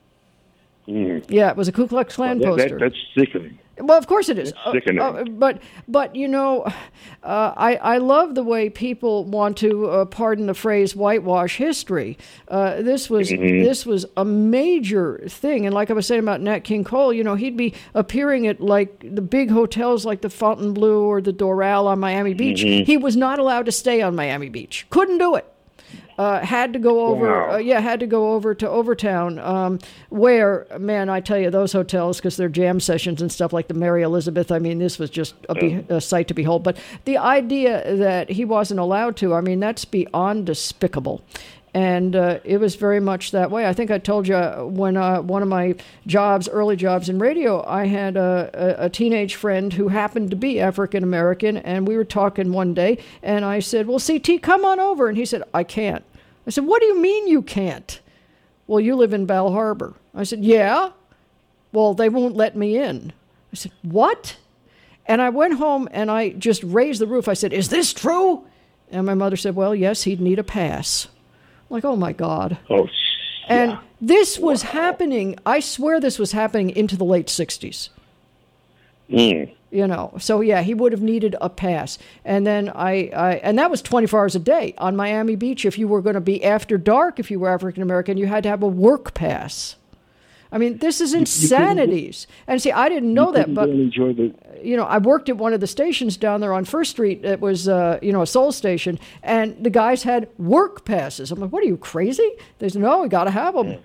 Mm. Yeah, it was a Ku Klux Klan That- that- poster. that's sickening. Well, of course it is. That's sickening. Uh, uh, but but you know, uh, I I love the way people want to uh, pardon the phrase whitewash history. Uh, this was Mhm. this was a major thing, and like I was saying about Nat King Cole, you know, he'd be appearing at like the big hotels like the Fontainebleau or the Doral on Miami Beach. Mhm. He was not allowed to stay on Miami Beach. Couldn't do it. Uh, had to go over, Wow. uh, yeah, had to go over to Overtown, um, where, man, I tell you, those hotels, because they're jam sessions and stuff like the Mary Elizabeth, I mean, this was just a, be- a sight to behold. But the idea that he wasn't allowed to, I mean, that's beyond despicable. And uh, it was very much that way. I think I told you uh, when uh, one of my jobs, early jobs in radio, I had a, a, a teenage friend who happened to be African American, and we were talking one day, and I said, well, C T, come on over. And he said, I can't. I said, what do you mean you can't? Well, you live in Bal Harbor. I said, yeah. Well, they won't let me in. I said, what? And I went home and I just raised the roof. I said, is this true? And my mother said, well, yes, he'd need a pass. I'm like, oh, my God. Oh, And this was happening, I swear this was happening into the late sixties. Mm. You know, so yeah, he would have needed a pass. And then I, I and that was twenty-four hours a day on Miami Beach. If you were going to be after dark, if you were African American, you had to have a work pass. I mean, this is insanities. And see, I didn't know that, but enjoy the... you know, I worked at one of the stations down there on First Street. It was, uh, you know, a soul station, and the guys had work passes. I'm like, what are you, crazy? They said, no, we got to have them.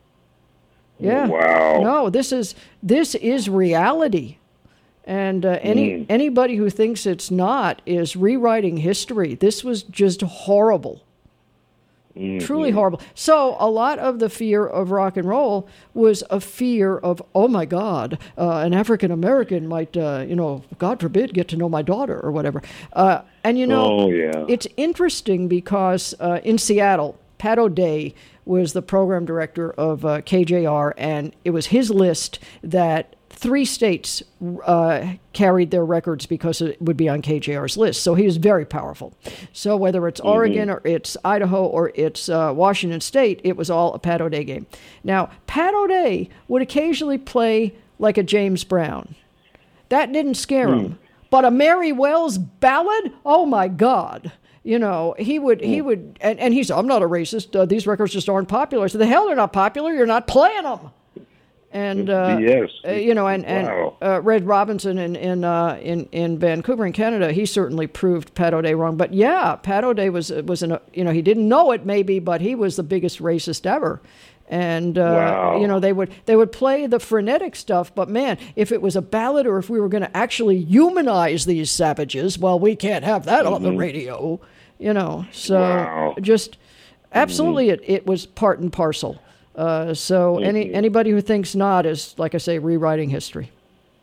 Yeah. Wow. No, this is this is reality. And uh, any Mm. anybody who thinks it's not is rewriting history. This was just horrible. Mm-hmm. Truly horrible. So a lot of the fear of rock and roll was a fear of, oh my God, uh, an African American might, uh, you know, God forbid, get to know my daughter or whatever. Uh, and you know, Oh, yeah. it's interesting because uh, in Seattle, Pat O'Day was the program director of uh, K J R, and it was his list that three states uh, carried their records because it would be on K J R's list. So he was very powerful. So whether it's Oregon or it's Idaho or it's uh, Washington State, it was all a Pat O'Day game. Now, Pat O'Day would occasionally play like a James Brown. That didn't scare him. But a Mary Wells ballad? Oh, my God. You know, he would, he would, and, and he said, I'm not a racist. Uh, these records just aren't popular. So the hell they're not popular. You're not playing them. And uh, Yes. uh, you know, and and Wow. uh, Red Robinson in in, uh, in in Vancouver in Canada, he certainly proved Pat O'Day wrong. But yeah, Pat O'Day was was an you know he didn't know it maybe, but he was the biggest racist ever. And uh, Wow. you know they would they would play the frenetic stuff, but man, if it was a ballad or if we were going to actually humanize these savages, well, we can't have that on the Mhm. radio, you know. So Wow. just absolutely, it it was part and parcel. Uh, so any anybody who thinks not is, like I say, rewriting history.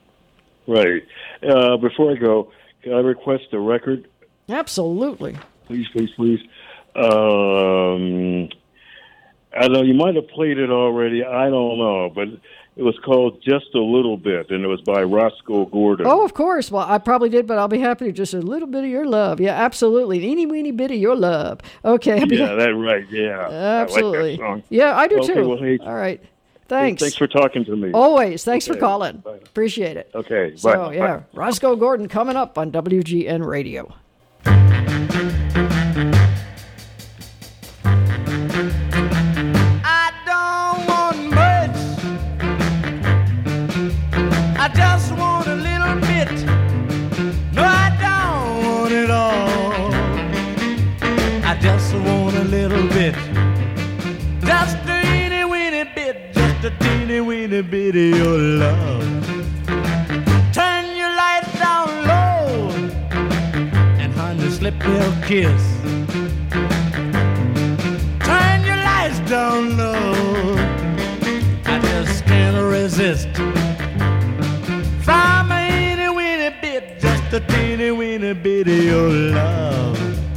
Right. Uh, before I go, can I request a record? Absolutely. Please, please, please. Um, I know you might have played it already. I don't know, but it was called Just a Little Bit, and it was by Roscoe Gordon. Oh, of course. Well, I probably did, but I'll be happy to just a little bit of your love. Yeah, absolutely. Eeny, weeny bit of your love. Okay. Yeah, that's right. Yeah. Absolutely. I like that song. Yeah, I do Okay, too. well, hey, All right. Thanks. Thanks for talking to me. Always. Thanks for Okay. calling. Bye. Appreciate it. Okay. So, bye. yeah, Bye. Roscoe Gordon coming up on W G N Radio. I don't want much. I just want a little bit. No, I don't want it all. I just want a little bit. Just a teeny weeny bit. Just a teeny weeny bit of your love. Turn your lights down low and honey, slip me a kiss. Turn your lights down low. I just can't resist. From a teeny weeny bit, just a teeny weeny bit of your love.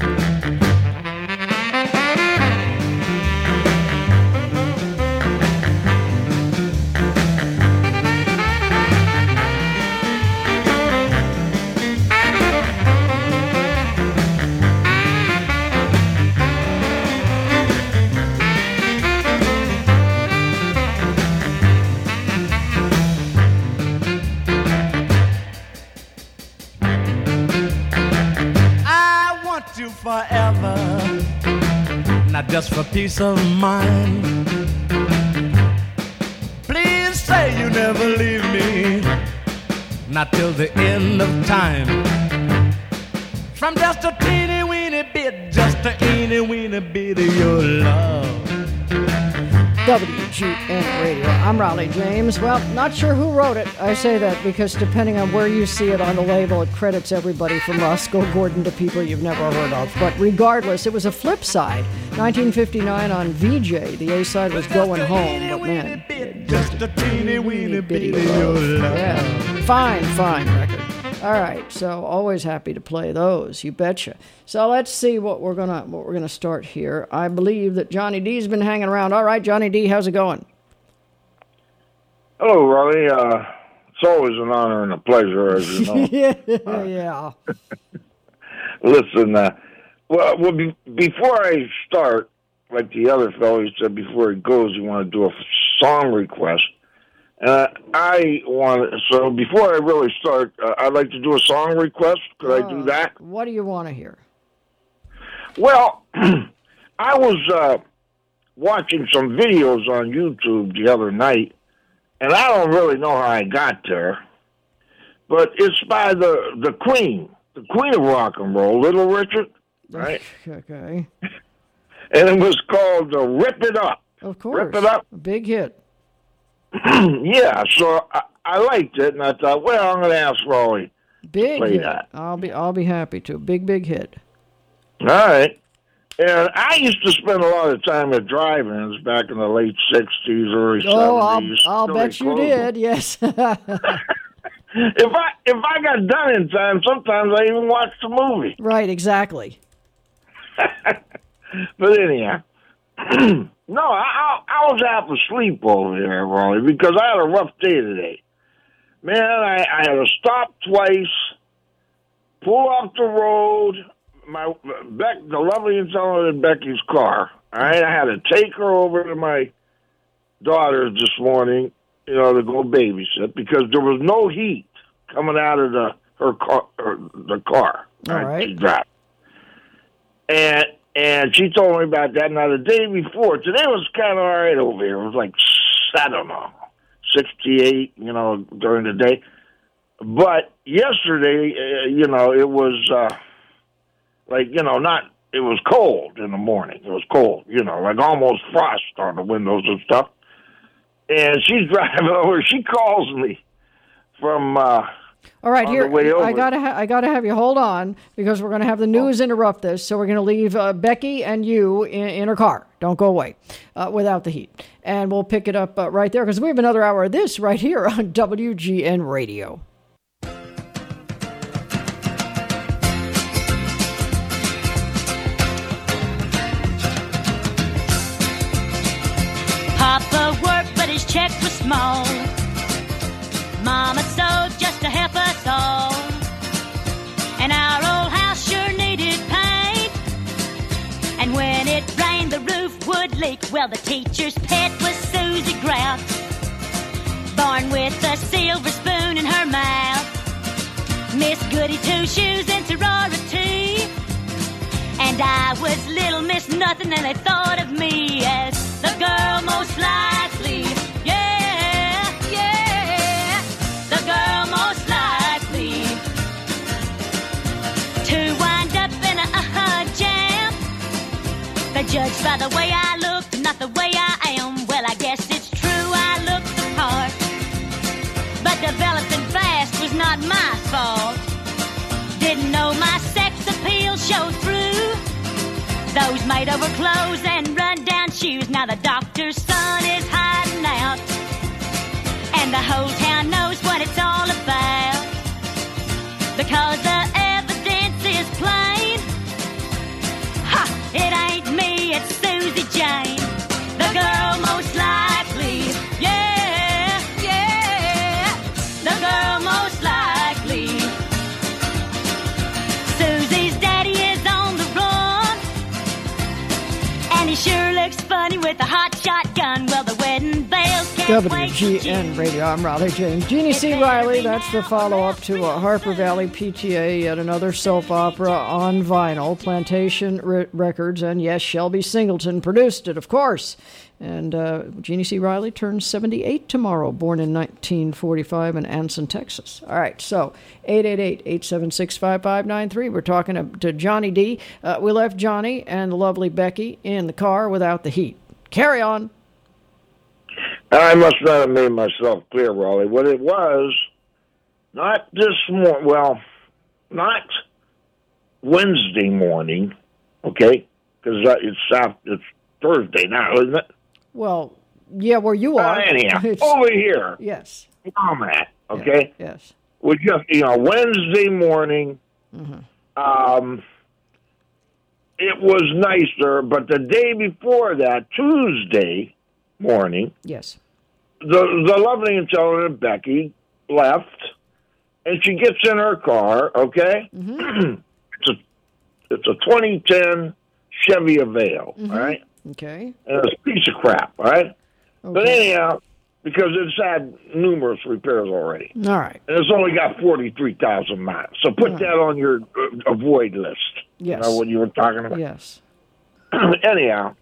I want you forever, not just for peace of mind. Please say you never leave me, not till the end of time. From just a teeny weeny bit, just a teeny weeny bit of your love. W G N Radio. I'm Raleigh James. Well, not sure who wrote it. I say that because depending on where you see it on the label, it credits everybody from Roscoe Gordon to people you've never heard of. But regardless, it was a flip side. nineteen fifty-nine on V J. The A side was Going Home, but man, Just a teeny weeny bit of your love. yeah, fine, fine record. All right, so always happy to play those. You betcha. So let's see what we're gonna what we're gonna start here. I believe that Johnny D's been hanging around. All right, Johnny D, how's it going? Hello, Raleigh. Uh, it's always an honor and a pleasure, as you know. yeah, yeah. Listen, uh, well, well be, before I start, like the other fellow, he said before he goes, you want to do a song request. Uh, I want so before I really start, uh, I'd like to do a song request. Could I do that? What do you want to hear? Well, I was uh, watching some videos on YouTube the other night, and I don't really know how I got there, but it's by the the Queen, the Queen of Rock and Roll, Little Richard, right? Okay. And it was called uh, "Rip It Up." Of course. Rip It Up. A big hit. Yeah, so I, I liked it, and I thought, well, I'm going to ask Raleigh Big to play hit. that. I'll be I'll be happy to. Big big hit. All right. And I used to spend a lot of time at drive-ins back in the late sixties, early Oh, I'll, seventies. I'll till bet they you closed did. them. Yes. If I if I got done in time, sometimes I even watched the movie. Right. Exactly. But anyhow, no, I, I I was half asleep over there, Raleigh, because I had a rough day today. Man, I, I had to stop twice, pull off the road. My Beck, the lovely and talented Becky's car. All right, I had to take her over to my daughter's this morning, you know, to go babysit because there was no heat coming out of the her car, her, the car. All right. She dropped. And and she told me about that. Now the day before, today was kind of all right over here. It was like I don't know, sixty-eight, you know, during the day. But yesterday, uh, you know, it was. Uh, Like, you know, not, it was cold in the morning. It was cold, you know, like almost frost on the windows and stuff. And she's driving over. She calls me from, uh, All right, on here the way over. I gotta ha- I gotta have you hold on because we're gonna have the news interrupt this. So we're gonna leave uh, Becky and you in, in her car. Don't go away uh, without the heat, and we'll pick it up uh, right there because we have another hour of this right here on W G N Radio. Papa worked, but his check was small. Mama sewed just to help us all. And our old house sure needed paint. And when it rained, the roof would leak. Well, the teacher's pet was Susie Grout, born with a silver spoon in her mouth. Miss Goody Two Shoes and sorority. And I was Little Miss Nothing, and they thought of me as the girl most likely. Yeah, yeah, the girl most likely to wind up in a uh, jam. They're judged by the way I look, not the way I am. Well, I guess it's true I look the part, but developing fast was not my fault. Didn't know my sex appeal showed through those made-over clothes and run-down shoes. Now the doctor's son is hiding out, and the whole town knows what it's all about, because the evidence is plain. Ha! It ain't me, it's Susie Jane, the girl most likely. Yeah, yeah, the girl most likely. Susie's daddy is on the run, and he sure looks funny with a hot shotgun. Well, the wedding bells can't W G N Radio. I'm Raleigh James. Jeannie C. Riley, that's the follow-up to uh, Harper Valley P T A, yet another soap opera on vinyl. Plantation Re- Records, and yes, Shelby Singleton produced it, of course. And uh, Jeannie C. Riley turns seventy-eight tomorrow, born in nineteen forty-five in Anson, Texas. All right, so eight eight eight, eight seven six, five five nine three. We're talking to, to Johnny D. Uh, we left Johnny and the lovely Becky in the car without the heat. Carry on. I must not have made myself clear, Raleigh. What it was, not this morning, well, not Wednesday morning, okay? Because it's South, it's Thursday now, isn't it? Well, yeah, where you are. Uh, anyhow, It's- over here. Yes. where I'm at, okay? Yes. We just, you know, Wednesday morning, Mm-hmm. um, it was nicer, but the day before that, Tuesday morning, Yes. the the lovely and talented Becky left, and she gets in her car, okay? Mm-hmm. it's a it's a twenty ten Chevy Avail, Mm-hmm. all right? Okay. And it's a piece of crap, all right? But Okay. anyhow, because it's had numerous repairs already. All right. And it's only got forty-three thousand miles. So put that on your uh, avoid list. Yes. You know what you were talking about? Yes. Anyhow,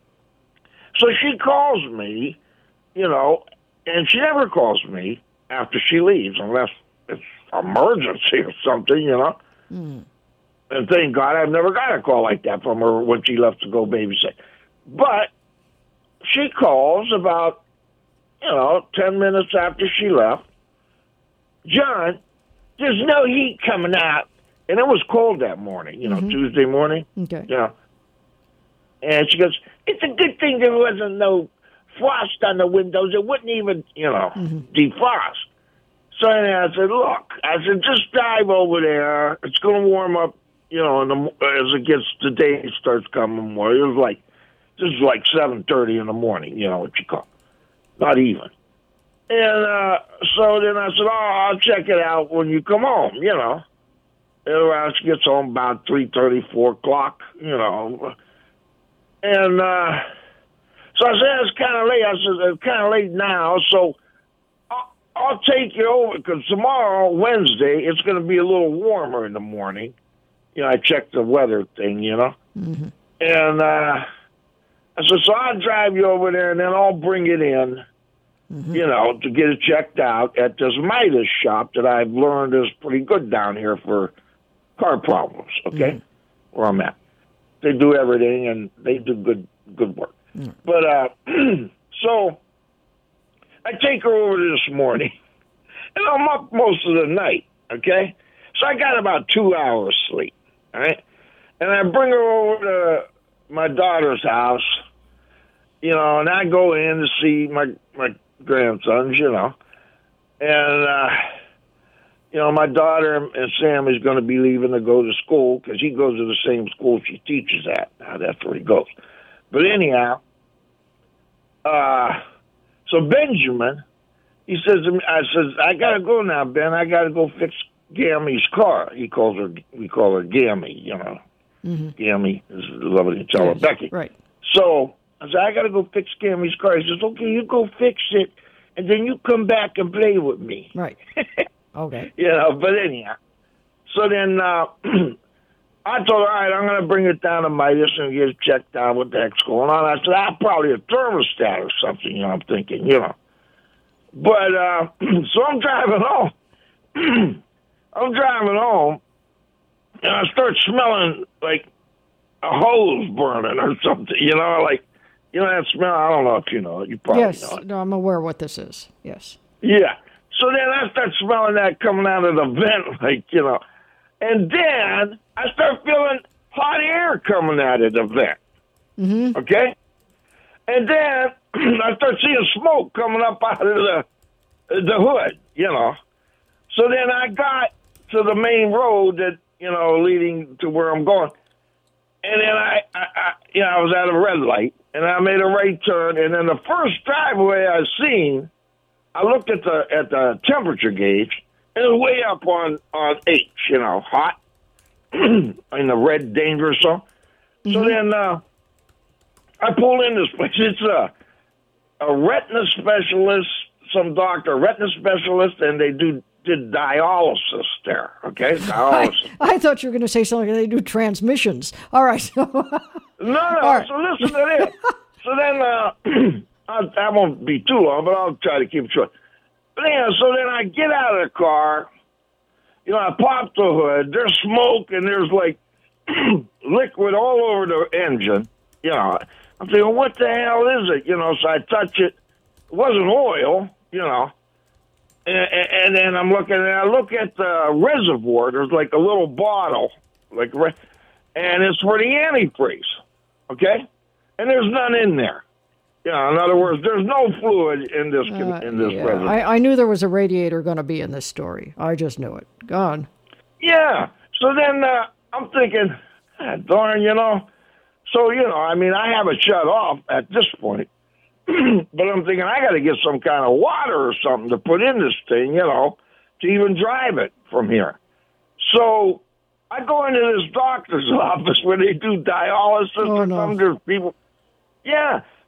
so she calls me, you know, and she never calls me after she leaves unless it's emergency or something, you know. Mm. And thank God I've never got a call like that from her when she left to go babysit. But she calls about, you know, ten minutes after she left. John, there's no heat coming out. And it was cold that morning, you know, Mm-hmm. Tuesday morning. Okay. You know. And she goes, it's a good thing there wasn't no frost on the windows. It wouldn't even, you know, Mm-hmm. defrost. So I said, look, I said, just dive over there. It's going to warm up, you know, in the, as it gets, the day starts coming more. It was like, this is like seven thirty in the morning, you know what you call it. Not even. And uh, so then I said, oh, I'll check it out when you come home, you know. And around she gets home about three thirty, four o'clock, you know. And uh, so I said, it's kind of late. I said, it's kind of late now, so I'll, I'll take you over, because tomorrow, Wednesday, it's going to be a little warmer in the morning. You know, I checked the weather thing, you know. Mm-hmm. And uh, I said, so I'll drive you over there, and then I'll bring it in, mm-hmm. you know, to get it checked out at this Midas shop that I've learned is pretty good down here for car problems, okay, mm-hmm. where I'm at. They do everything, and they do good good work. Mm-hmm. But, uh, so I take her over this morning, and I'm up most of the night, okay? So I got about two hours sleep, all right? And I bring her over to my daughter's house, you know, and I go in to see my, my grandsons, you know. And, uh, you know, my daughter and Sam is going to be leaving to go to school because he goes to the same school she teaches at. Now, that's where he goes. But anyhow, uh, so Benjamin, he says to me, I says, I got to go now, Ben. I got to go fix Gammy's car. He calls her, we call her Gammy, you know. Mm-hmm. Gammy is lovely to tell her, Yes, Becky. Right. So I said, I got to go fix Gammy's car. He says, okay, you go fix it, and then you come back and play with me. Right. Okay. You know, but anyhow. So then uh, I told her, all right, I'm going to bring it down to Midas and get it checked out what the heck's going on. I said, ah, probably a thermostat or something, you know, I'm thinking, you know. But, uh, so I'm driving home. I'm driving home, and I start smelling like a hose burning or something, you know, like, you know that smell? I don't know if you know it. You probably yes. know it. No, I'm aware what this is. Yes. Yeah. So then I start smelling that coming out of the vent, like, you know. And then I start feeling hot air coming out of the vent. Mm-hmm. Okay? And then I start seeing smoke coming up out of the the hood, you know. So then I got to the main road that, you know, leading to where I'm going. And then I, I, I you know, I was at a red light, and I made a right turn. And then the first driveway I seen, I looked at the at the temperature gauge, and it was way up on, on H, you know, hot, in the red danger zone. Mm-hmm. So then uh, I pulled in this place. It's a, a retina specialist, some doctor, retina specialist, and they do did dialysis there, okay? Dialysis. I, I thought you were going to say something like they do transmissions. All right. no, no, right. So listen to this. So then... Uh, I, I won't be too long, but I'll try to keep it short. But yeah, so then I get out of the car, you know, I pop the hood, there's smoke, and there's like liquid all over the engine. You know, I'm thinking, what the hell is it? You know, so I touch it. It wasn't oil, you know. And, and then I'm looking, and I look at the reservoir. There's like a little bottle, like, and it's for the antifreeze, okay? And there's none in there. Yeah, in other words, there's no fluid in this Uh, in this yeah. reservoir. I, I knew there was a radiator going to be in this story. I just knew it. Gone. Yeah. So then uh, I'm thinking, ah, darn, you know. So, you know, I mean, I have it shut off at this point. But I'm thinking I got to get some kind of water or something to put in this thing, you know, to even drive it from here. So I go into this doctor's office where they do dialysis oh, or no. something. There's people. Yeah.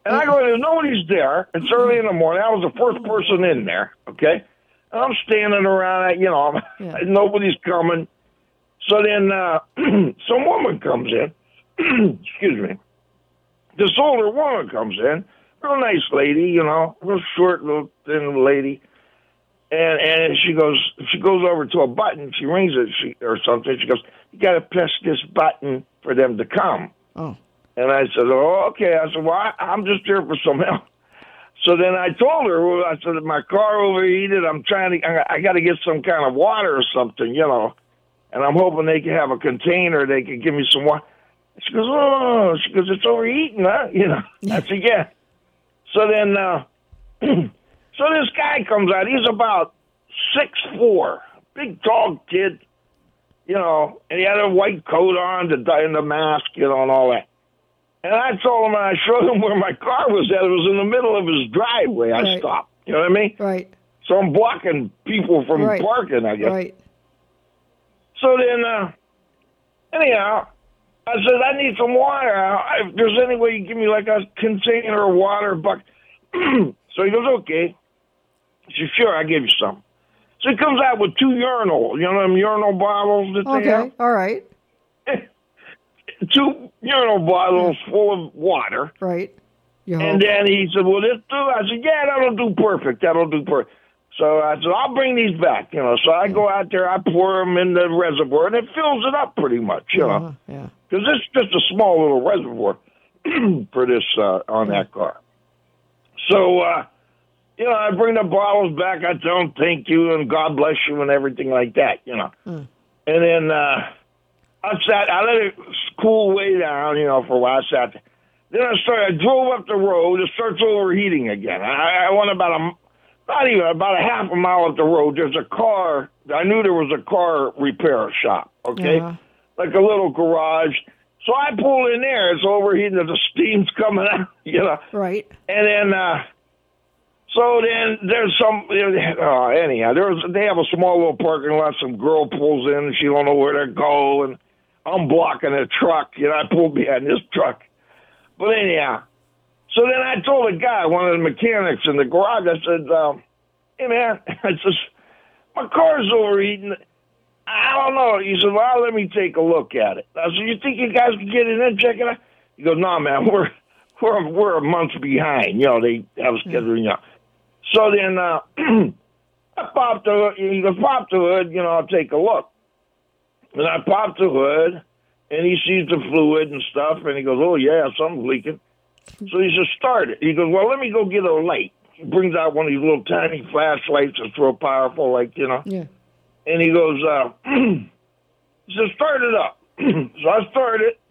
And I go, nobody's there. It's early in the morning. I was the first person in there, okay? And I'm standing around, you know, Yeah. nobody's coming. So then uh, some woman comes in. Excuse me. This older woman comes in. Real nice lady, you know, real short, little thin lady. And and she goes she goes over to a button. She rings it she, or something. She goes, you got to press this button for them to come. Oh. And I said, oh, okay. I said, well, I, I'm just here for some help. So then I told her, well, I said, my car overheated. I'm trying to, I, I got to get some kind of water or something, you know. And I'm hoping they can have a container. They can give me some water. She goes, oh, she goes, it's overheating, huh? You know. I said, yeah. So then, uh, so this guy comes out. He's about six foot four, big, tall kid, you know, and he had a white coat on, the, and the mask, you know, and all that. And I told him, and I showed him where my car was at. It was in the middle of his driveway. I Right. stopped. You know what I mean? Right. So I'm blocking people from Right. parking, I guess. Right. So then, uh, anyhow, I said, I need some water. I- If there's any way you give me like a container of water, buck. So he goes, okay. I said, sure, I'll give you some. So he comes out with two urinal, you know them urinal bottles that they have? Okay. All right. Two urinal bottles full of water. Right. You And hope. then he said, well, this do? I said, yeah, that'll do perfect. That'll do perfect. So I said, I'll bring these back, you know. So I go out there, I pour them in the reservoir, and it fills it up pretty much, you know. Uh-huh, yeah. Because it's just a small little reservoir for this uh, on that car. So, uh, you know, I bring the bottles back. I tell them thank you and God bless you and everything like that, you know. Mm. And then uh, I sat, I let it cool way down, you know, for a while. I sat there. Then I started, I drove up the road. It starts overheating again. I, I went about a, not even, about a half a mile up the road. There's a car. I knew there was a car repair shop, okay? Uh-huh. Like a little garage. So I pull in there. It's overheating. The steam's coming out, you know. Right. And then, uh, so then there's some, uh, anyhow, there's, they have a small little parking lot. Some girl pulls in and she don't know where to go. And I'm blocking a truck. You know, I pulled behind this truck. But anyhow, so then I told a guy, one of the mechanics in the garage, I said, um, hey, man, I said, my car's overheating. I don't know. He said, well, let me take a look at it. I said, you think you guys can get in and check it out? He goes, no, man, we're we're we're a month behind. You know, they have a schedule, you know. So then uh, I popped the hood. He goes, pop the hood, you know, I'll take a look. And I popped the hood, and he sees the fluid and stuff, and he goes, oh, yeah, something's leaking. So he says, start it. He goes, well, let me go get a light. He brings out one of these little tiny flashlights that's real powerful, like, you know. Yeah. And he goes, uh, he says, start it up. So I started it,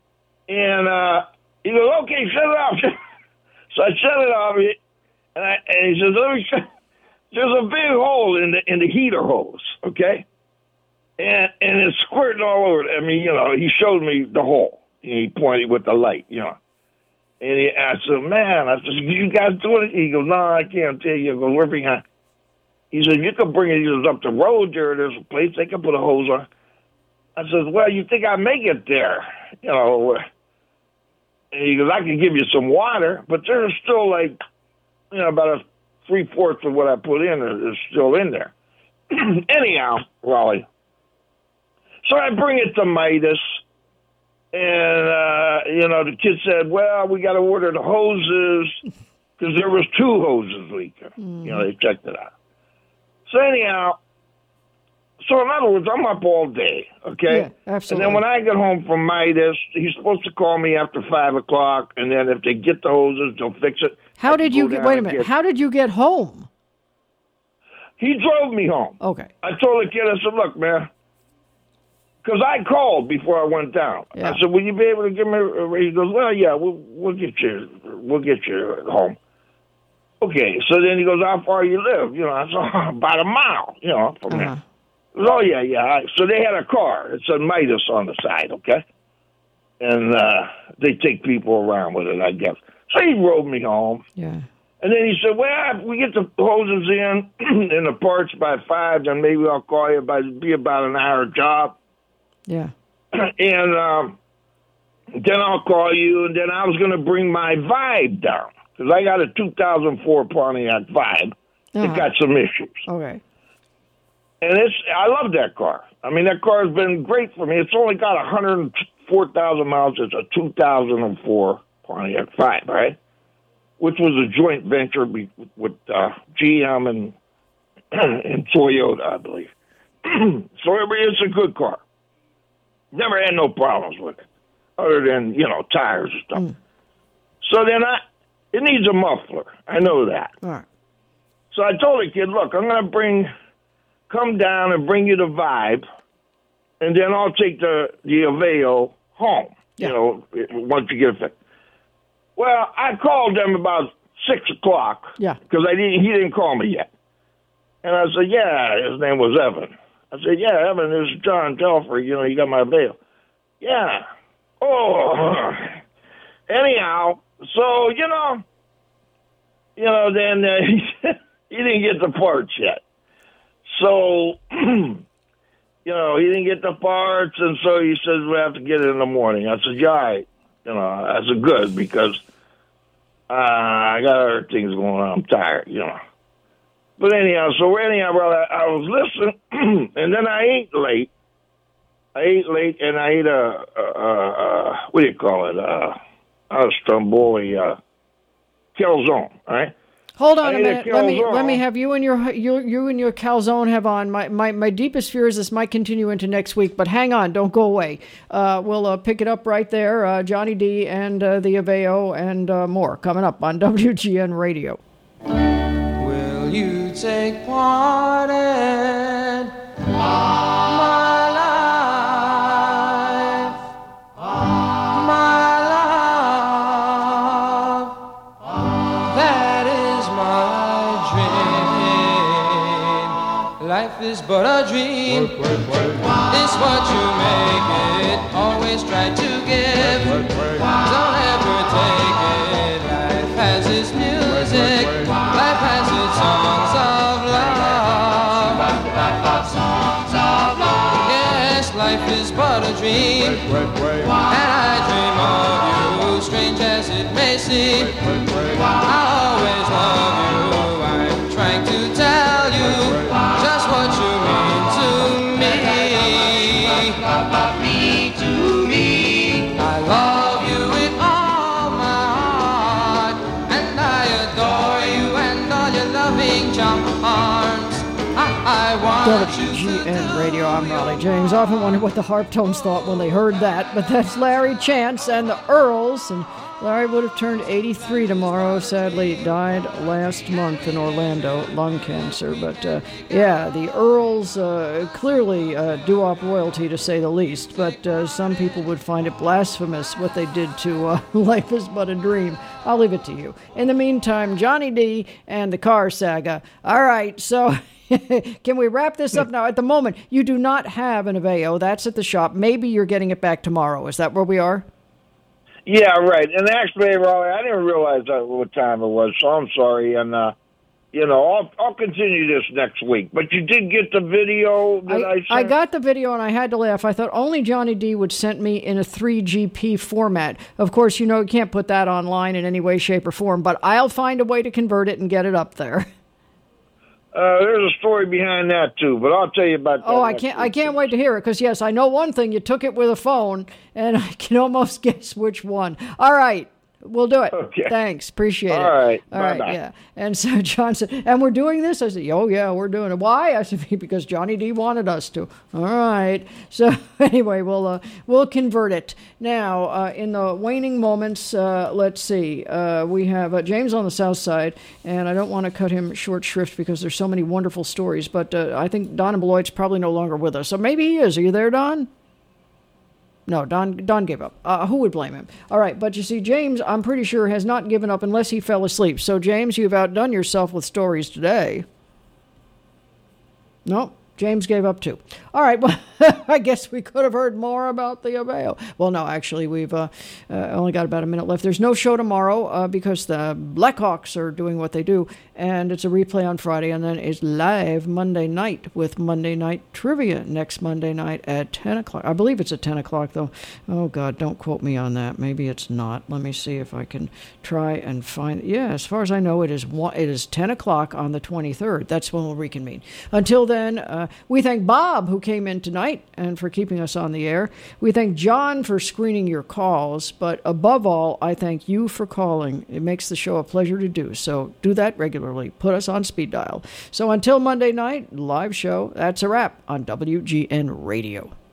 and uh, he goes, okay, shut it off. So I shut it off, and, I, and he says, let me shut. There's a big hole in the in the heater hose, okay? And and it's squirting all over. I mean, you know, he showed me the hole. He pointed with the light, you know. And he, I said, man, I said, you guys doing it? He goes, no, I can't tell you. I go, we're behind. He said, you can bring it up the road there. There's a place they can put a hose on. I said, well, you think I make it there? You know. And he goes, I can give you some water, but there's still like, you know, about a three-fourths of what I put in is still in there. Anyhow, Raleigh. So I bring it to Midas, and, uh, you know, the kid said, well, we got to order the hoses, because there was two hoses leaking. Mm. You know, they checked it out. So anyhow, so in other words, I'm up all day, okay? Yeah, absolutely. And then when I get home from Midas, he's supposed to call me after five o'clock, and then if they get the hoses, they'll fix it. How did you get, wait a minute, get, how did you get home? He drove me home. Okay. I told the kid, I said, look, man, because I called before I went down. Yeah. I said, will you be able to give me a raise? He goes, well, yeah, we'll, we'll get you, we'll get you home. Okay, so then he goes, how far you live? You know, I said, oh, about a mile, you know, from uh-huh. there. Oh, yeah, yeah. So they had a car. It said Midas on the side, okay? And uh, they take people around with it, I guess. So he drove me home. Yeah. And then he said, well, if we get the hoses in and the parts by five, then maybe I'll call you. But it'll be about an hour job. Yeah. And um, then I'll call you, and then I was going to bring my Vibe down because I got a two thousand four Pontiac Vibe. Uh-huh. It got some issues. Okay. And it's I love that car. I mean, that car has been great for me. It's only got one hundred four thousand miles. It's a two thousand four Pontiac Vibe, right? Which was a joint venture be- with uh, G M and, and Toyota, I believe. So it's a good car. Never had no problems with it, other than, you know, tires and stuff. Mm. So then I, it needs a muffler. I know that. All right. So I told the kid, look, I'm going to bring, come down and bring you the Vibe, and then I'll take the, the Aveo home, yeah. you know, once you get it fixed. Well, I called them about six o'clock. Yeah. Because I didn't. He didn't call me yet. And I said, yeah. His name was Evan. I said, yeah, Evan. This is John Telford. You know, you got my bail. Yeah. Oh. Anyhow, so you know, you know, then uh, he didn't get the parts yet. So, you know, he didn't get the parts, and so he says we have to get it in the morning. I said, yeah, all right. You know, that's a good because uh, I got other things going on. I'm tired, you know. But anyhow, so anyhow, brother, I was listening, and then I ate late. I ate late, and I ate a, a, a, a what do you call it? Uh, a Stromboli uh, calzone, all right? Hold on I a minute. A let me let me have you and your you you and your calzone have on. My, my my deepest fear is this might continue into next week, but hang on, don't go away. Uh, we'll uh, pick it up right there. Uh, Johnny D and uh, the Aveo and uh, more coming up on W G N Radio. Will you take part in my life, my love? That is my dream. Life is but a dream. Work, work, work. It's what you make it. Always try to give. Work, work, work. Don't ever take it. Life has its music. Work, work, work. Life has its songs of love. Songs of love. Yes, life is but a dream. Work, work, work. And I dream of you, strange as it may seem. Work, work, work. I'll always love you. I'm trying to tell you just what you mean to me. About me to me. I love you with all my heart, and I adore you and all your loving charms. I, I want W G N Radio, I'm Raleigh James. I often wonder what the Harptones thought when they heard that, but that's Larry Chance and the Earls, and Larry would have turned eighty-three tomorrow. Sadly, died last month in Orlando, lung cancer. But uh, yeah, the Earls uh, clearly uh, doo-wop royalty, to say the least. But uh, some people would find it blasphemous what they did to uh, Life Is But a Dream. I'll leave it to you. In the meantime, Johnny D and the Car Saga. All right, so can we wrap this up now? At the moment, you do not have an Aveo. That's at the shop. Maybe you're getting it back tomorrow. Is that where we are? Yeah, right. And actually, Raleigh, I didn't realize that what time it was, so I'm sorry. And, uh, you know, I'll, I'll continue this next week. But you did get the video that I, I sent? I got the video, and I had to laugh. I thought only Johnny D would send me in a three G P format. Of course, you know, you can't put that online in any way, shape, or form, but I'll find a way to convert it and get it up there. Uh, there's a story behind that too, but I'll tell you about that. Oh, I can't! I can't wait to hear it because yes, I know one thing. You took it with a phone, and I can almost guess which one. All right, we'll do it. Okay. Thanks, appreciate All it. right. All Bye-bye. right, yeah. And so John said, and we're doing this. I said, oh yeah, we're doing it. Why? I said because Johnny D wanted us to. All right. So anyway, we'll uh, we'll convert it now. Uh, in the waning moments, uh, let's see. Uh, we have uh, James on the south side, and I don't want to cut him short shrift because there's so many wonderful stories. But uh, I think Don and Beloit's probably no longer with us, so maybe he is. Are you there, Don? No, Don Don gave up. Uh, who would blame him? All right, but you see, James, I'm pretty sure, has not given up unless he fell asleep. So, James, you've outdone yourself with stories today. No, James gave up too. All right, well, I guess we could have heard more about the Avail. Well, no, actually, we've uh, uh, only got about a minute left. There's no show tomorrow uh, because the Blackhawks are doing what they do, and it's a replay on Friday, and then it's live Monday night with Monday Night Trivia next Monday night at ten o'clock. I believe it's at ten o'clock, though. Oh, God, don't quote me on that. Maybe it's not. Let me see if I can try and find. Yeah, as far as I know, it is one, it is ten o'clock on the twenty-third. That's when we'll reconvene. Until then, uh, we thank Bob, who came in tonight, and for keeping us on the air. We thank John for screening your calls, but above all, I thank you for calling. It makes the show a pleasure to do, so do that regularly. Put us on speed dial. So until Monday night, live show, that's a wrap on W G N Radio.